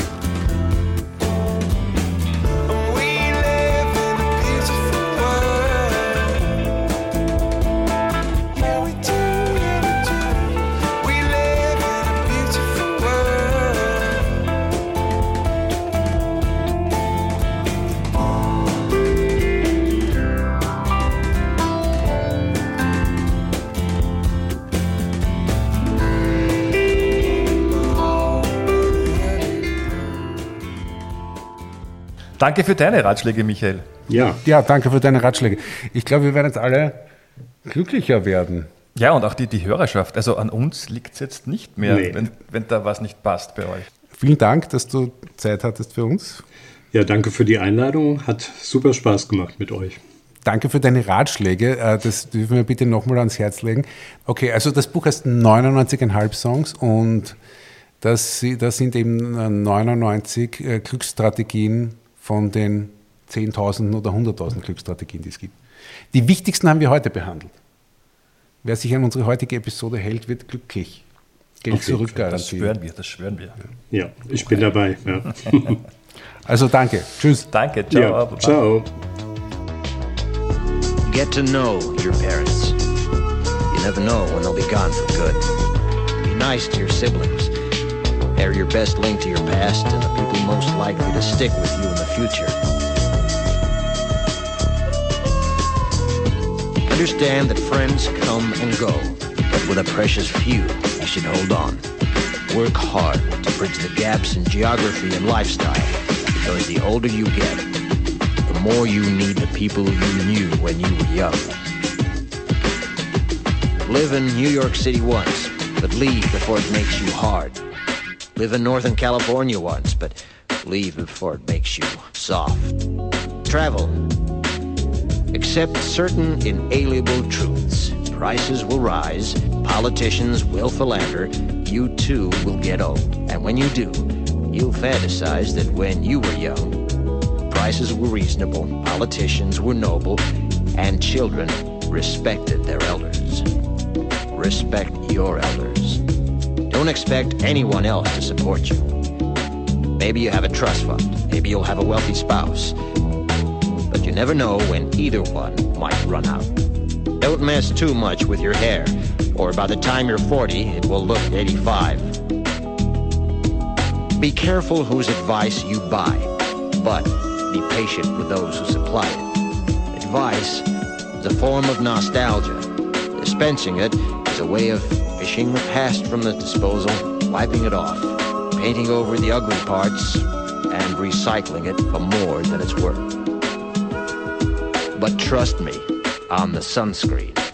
[SPEAKER 3] Danke für deine Ratschläge, Michael.
[SPEAKER 5] Ja.
[SPEAKER 1] Ja, danke für deine Ratschläge. Ich glaube, wir werden jetzt alle glücklicher werden.
[SPEAKER 3] Ja, und auch die, die Hörerschaft. Also an uns liegt es jetzt nicht mehr,
[SPEAKER 5] Nee.
[SPEAKER 3] wenn, wenn da was nicht passt bei euch.
[SPEAKER 1] Vielen Dank, dass du Zeit hattest für uns.
[SPEAKER 5] Ja, danke für die Einladung. Hat super Spaß gemacht mit euch.
[SPEAKER 1] Danke für deine Ratschläge. Äh, Das dürfen wir bitte nochmal ans Herz legen. Okay, also das Buch heißt neunundneunzig Komma fünf Songs und das, das sind eben neunundneunzig äh, Glücksstrategien von den zehntausend oder hunderttausend Glücksstrategien, die es gibt. Die wichtigsten haben wir heute behandelt. Wer sich an unsere heutige Episode hält, wird glücklich. Geld zurück
[SPEAKER 3] Das
[SPEAKER 1] garantieren.
[SPEAKER 3] schwören wir, das schwören wir.
[SPEAKER 5] Ja, ich bin dabei. Ja.
[SPEAKER 1] Also danke. Tschüss.
[SPEAKER 3] Danke, ciao.
[SPEAKER 5] Ja,
[SPEAKER 3] Baba.
[SPEAKER 5] ciao.
[SPEAKER 11] Get to know your parents. You never know when they'll be gone for good. Be nice to your siblings. They're your best link to your past and the people most likely to stick with you in the future. Understand that friends come and go, but with a precious few, you should hold on. Work hard to bridge the gaps in geography and lifestyle, because the older you get, the more you need the people you knew when you were young. Live in New York City once, but leave before it makes you hard. Live in Northern California once, but leave before it makes you soft. Travel. Accept certain inalienable truths. Prices will rise, politicians will philander, you too will get old. And when you do, you'll fantasize that when you were young, prices were reasonable, politicians were noble, and children respected their elders. Respect your elders. Don't expect anyone else to support you. Maybe you have a trust fund. Maybe you'll have a wealthy spouse. But you never know when either one might run out. Don't mess too much with your hair, or by the time you're forty, it will look eighty-five. Be careful whose advice you buy, but be patient with those who supply it. Advice is a form of nostalgia. Dispensing it is a way of fishing the past from the disposal, wiping it off, painting over the ugly parts, and recycling it for more than it's worth. But trust me on the sunscreen.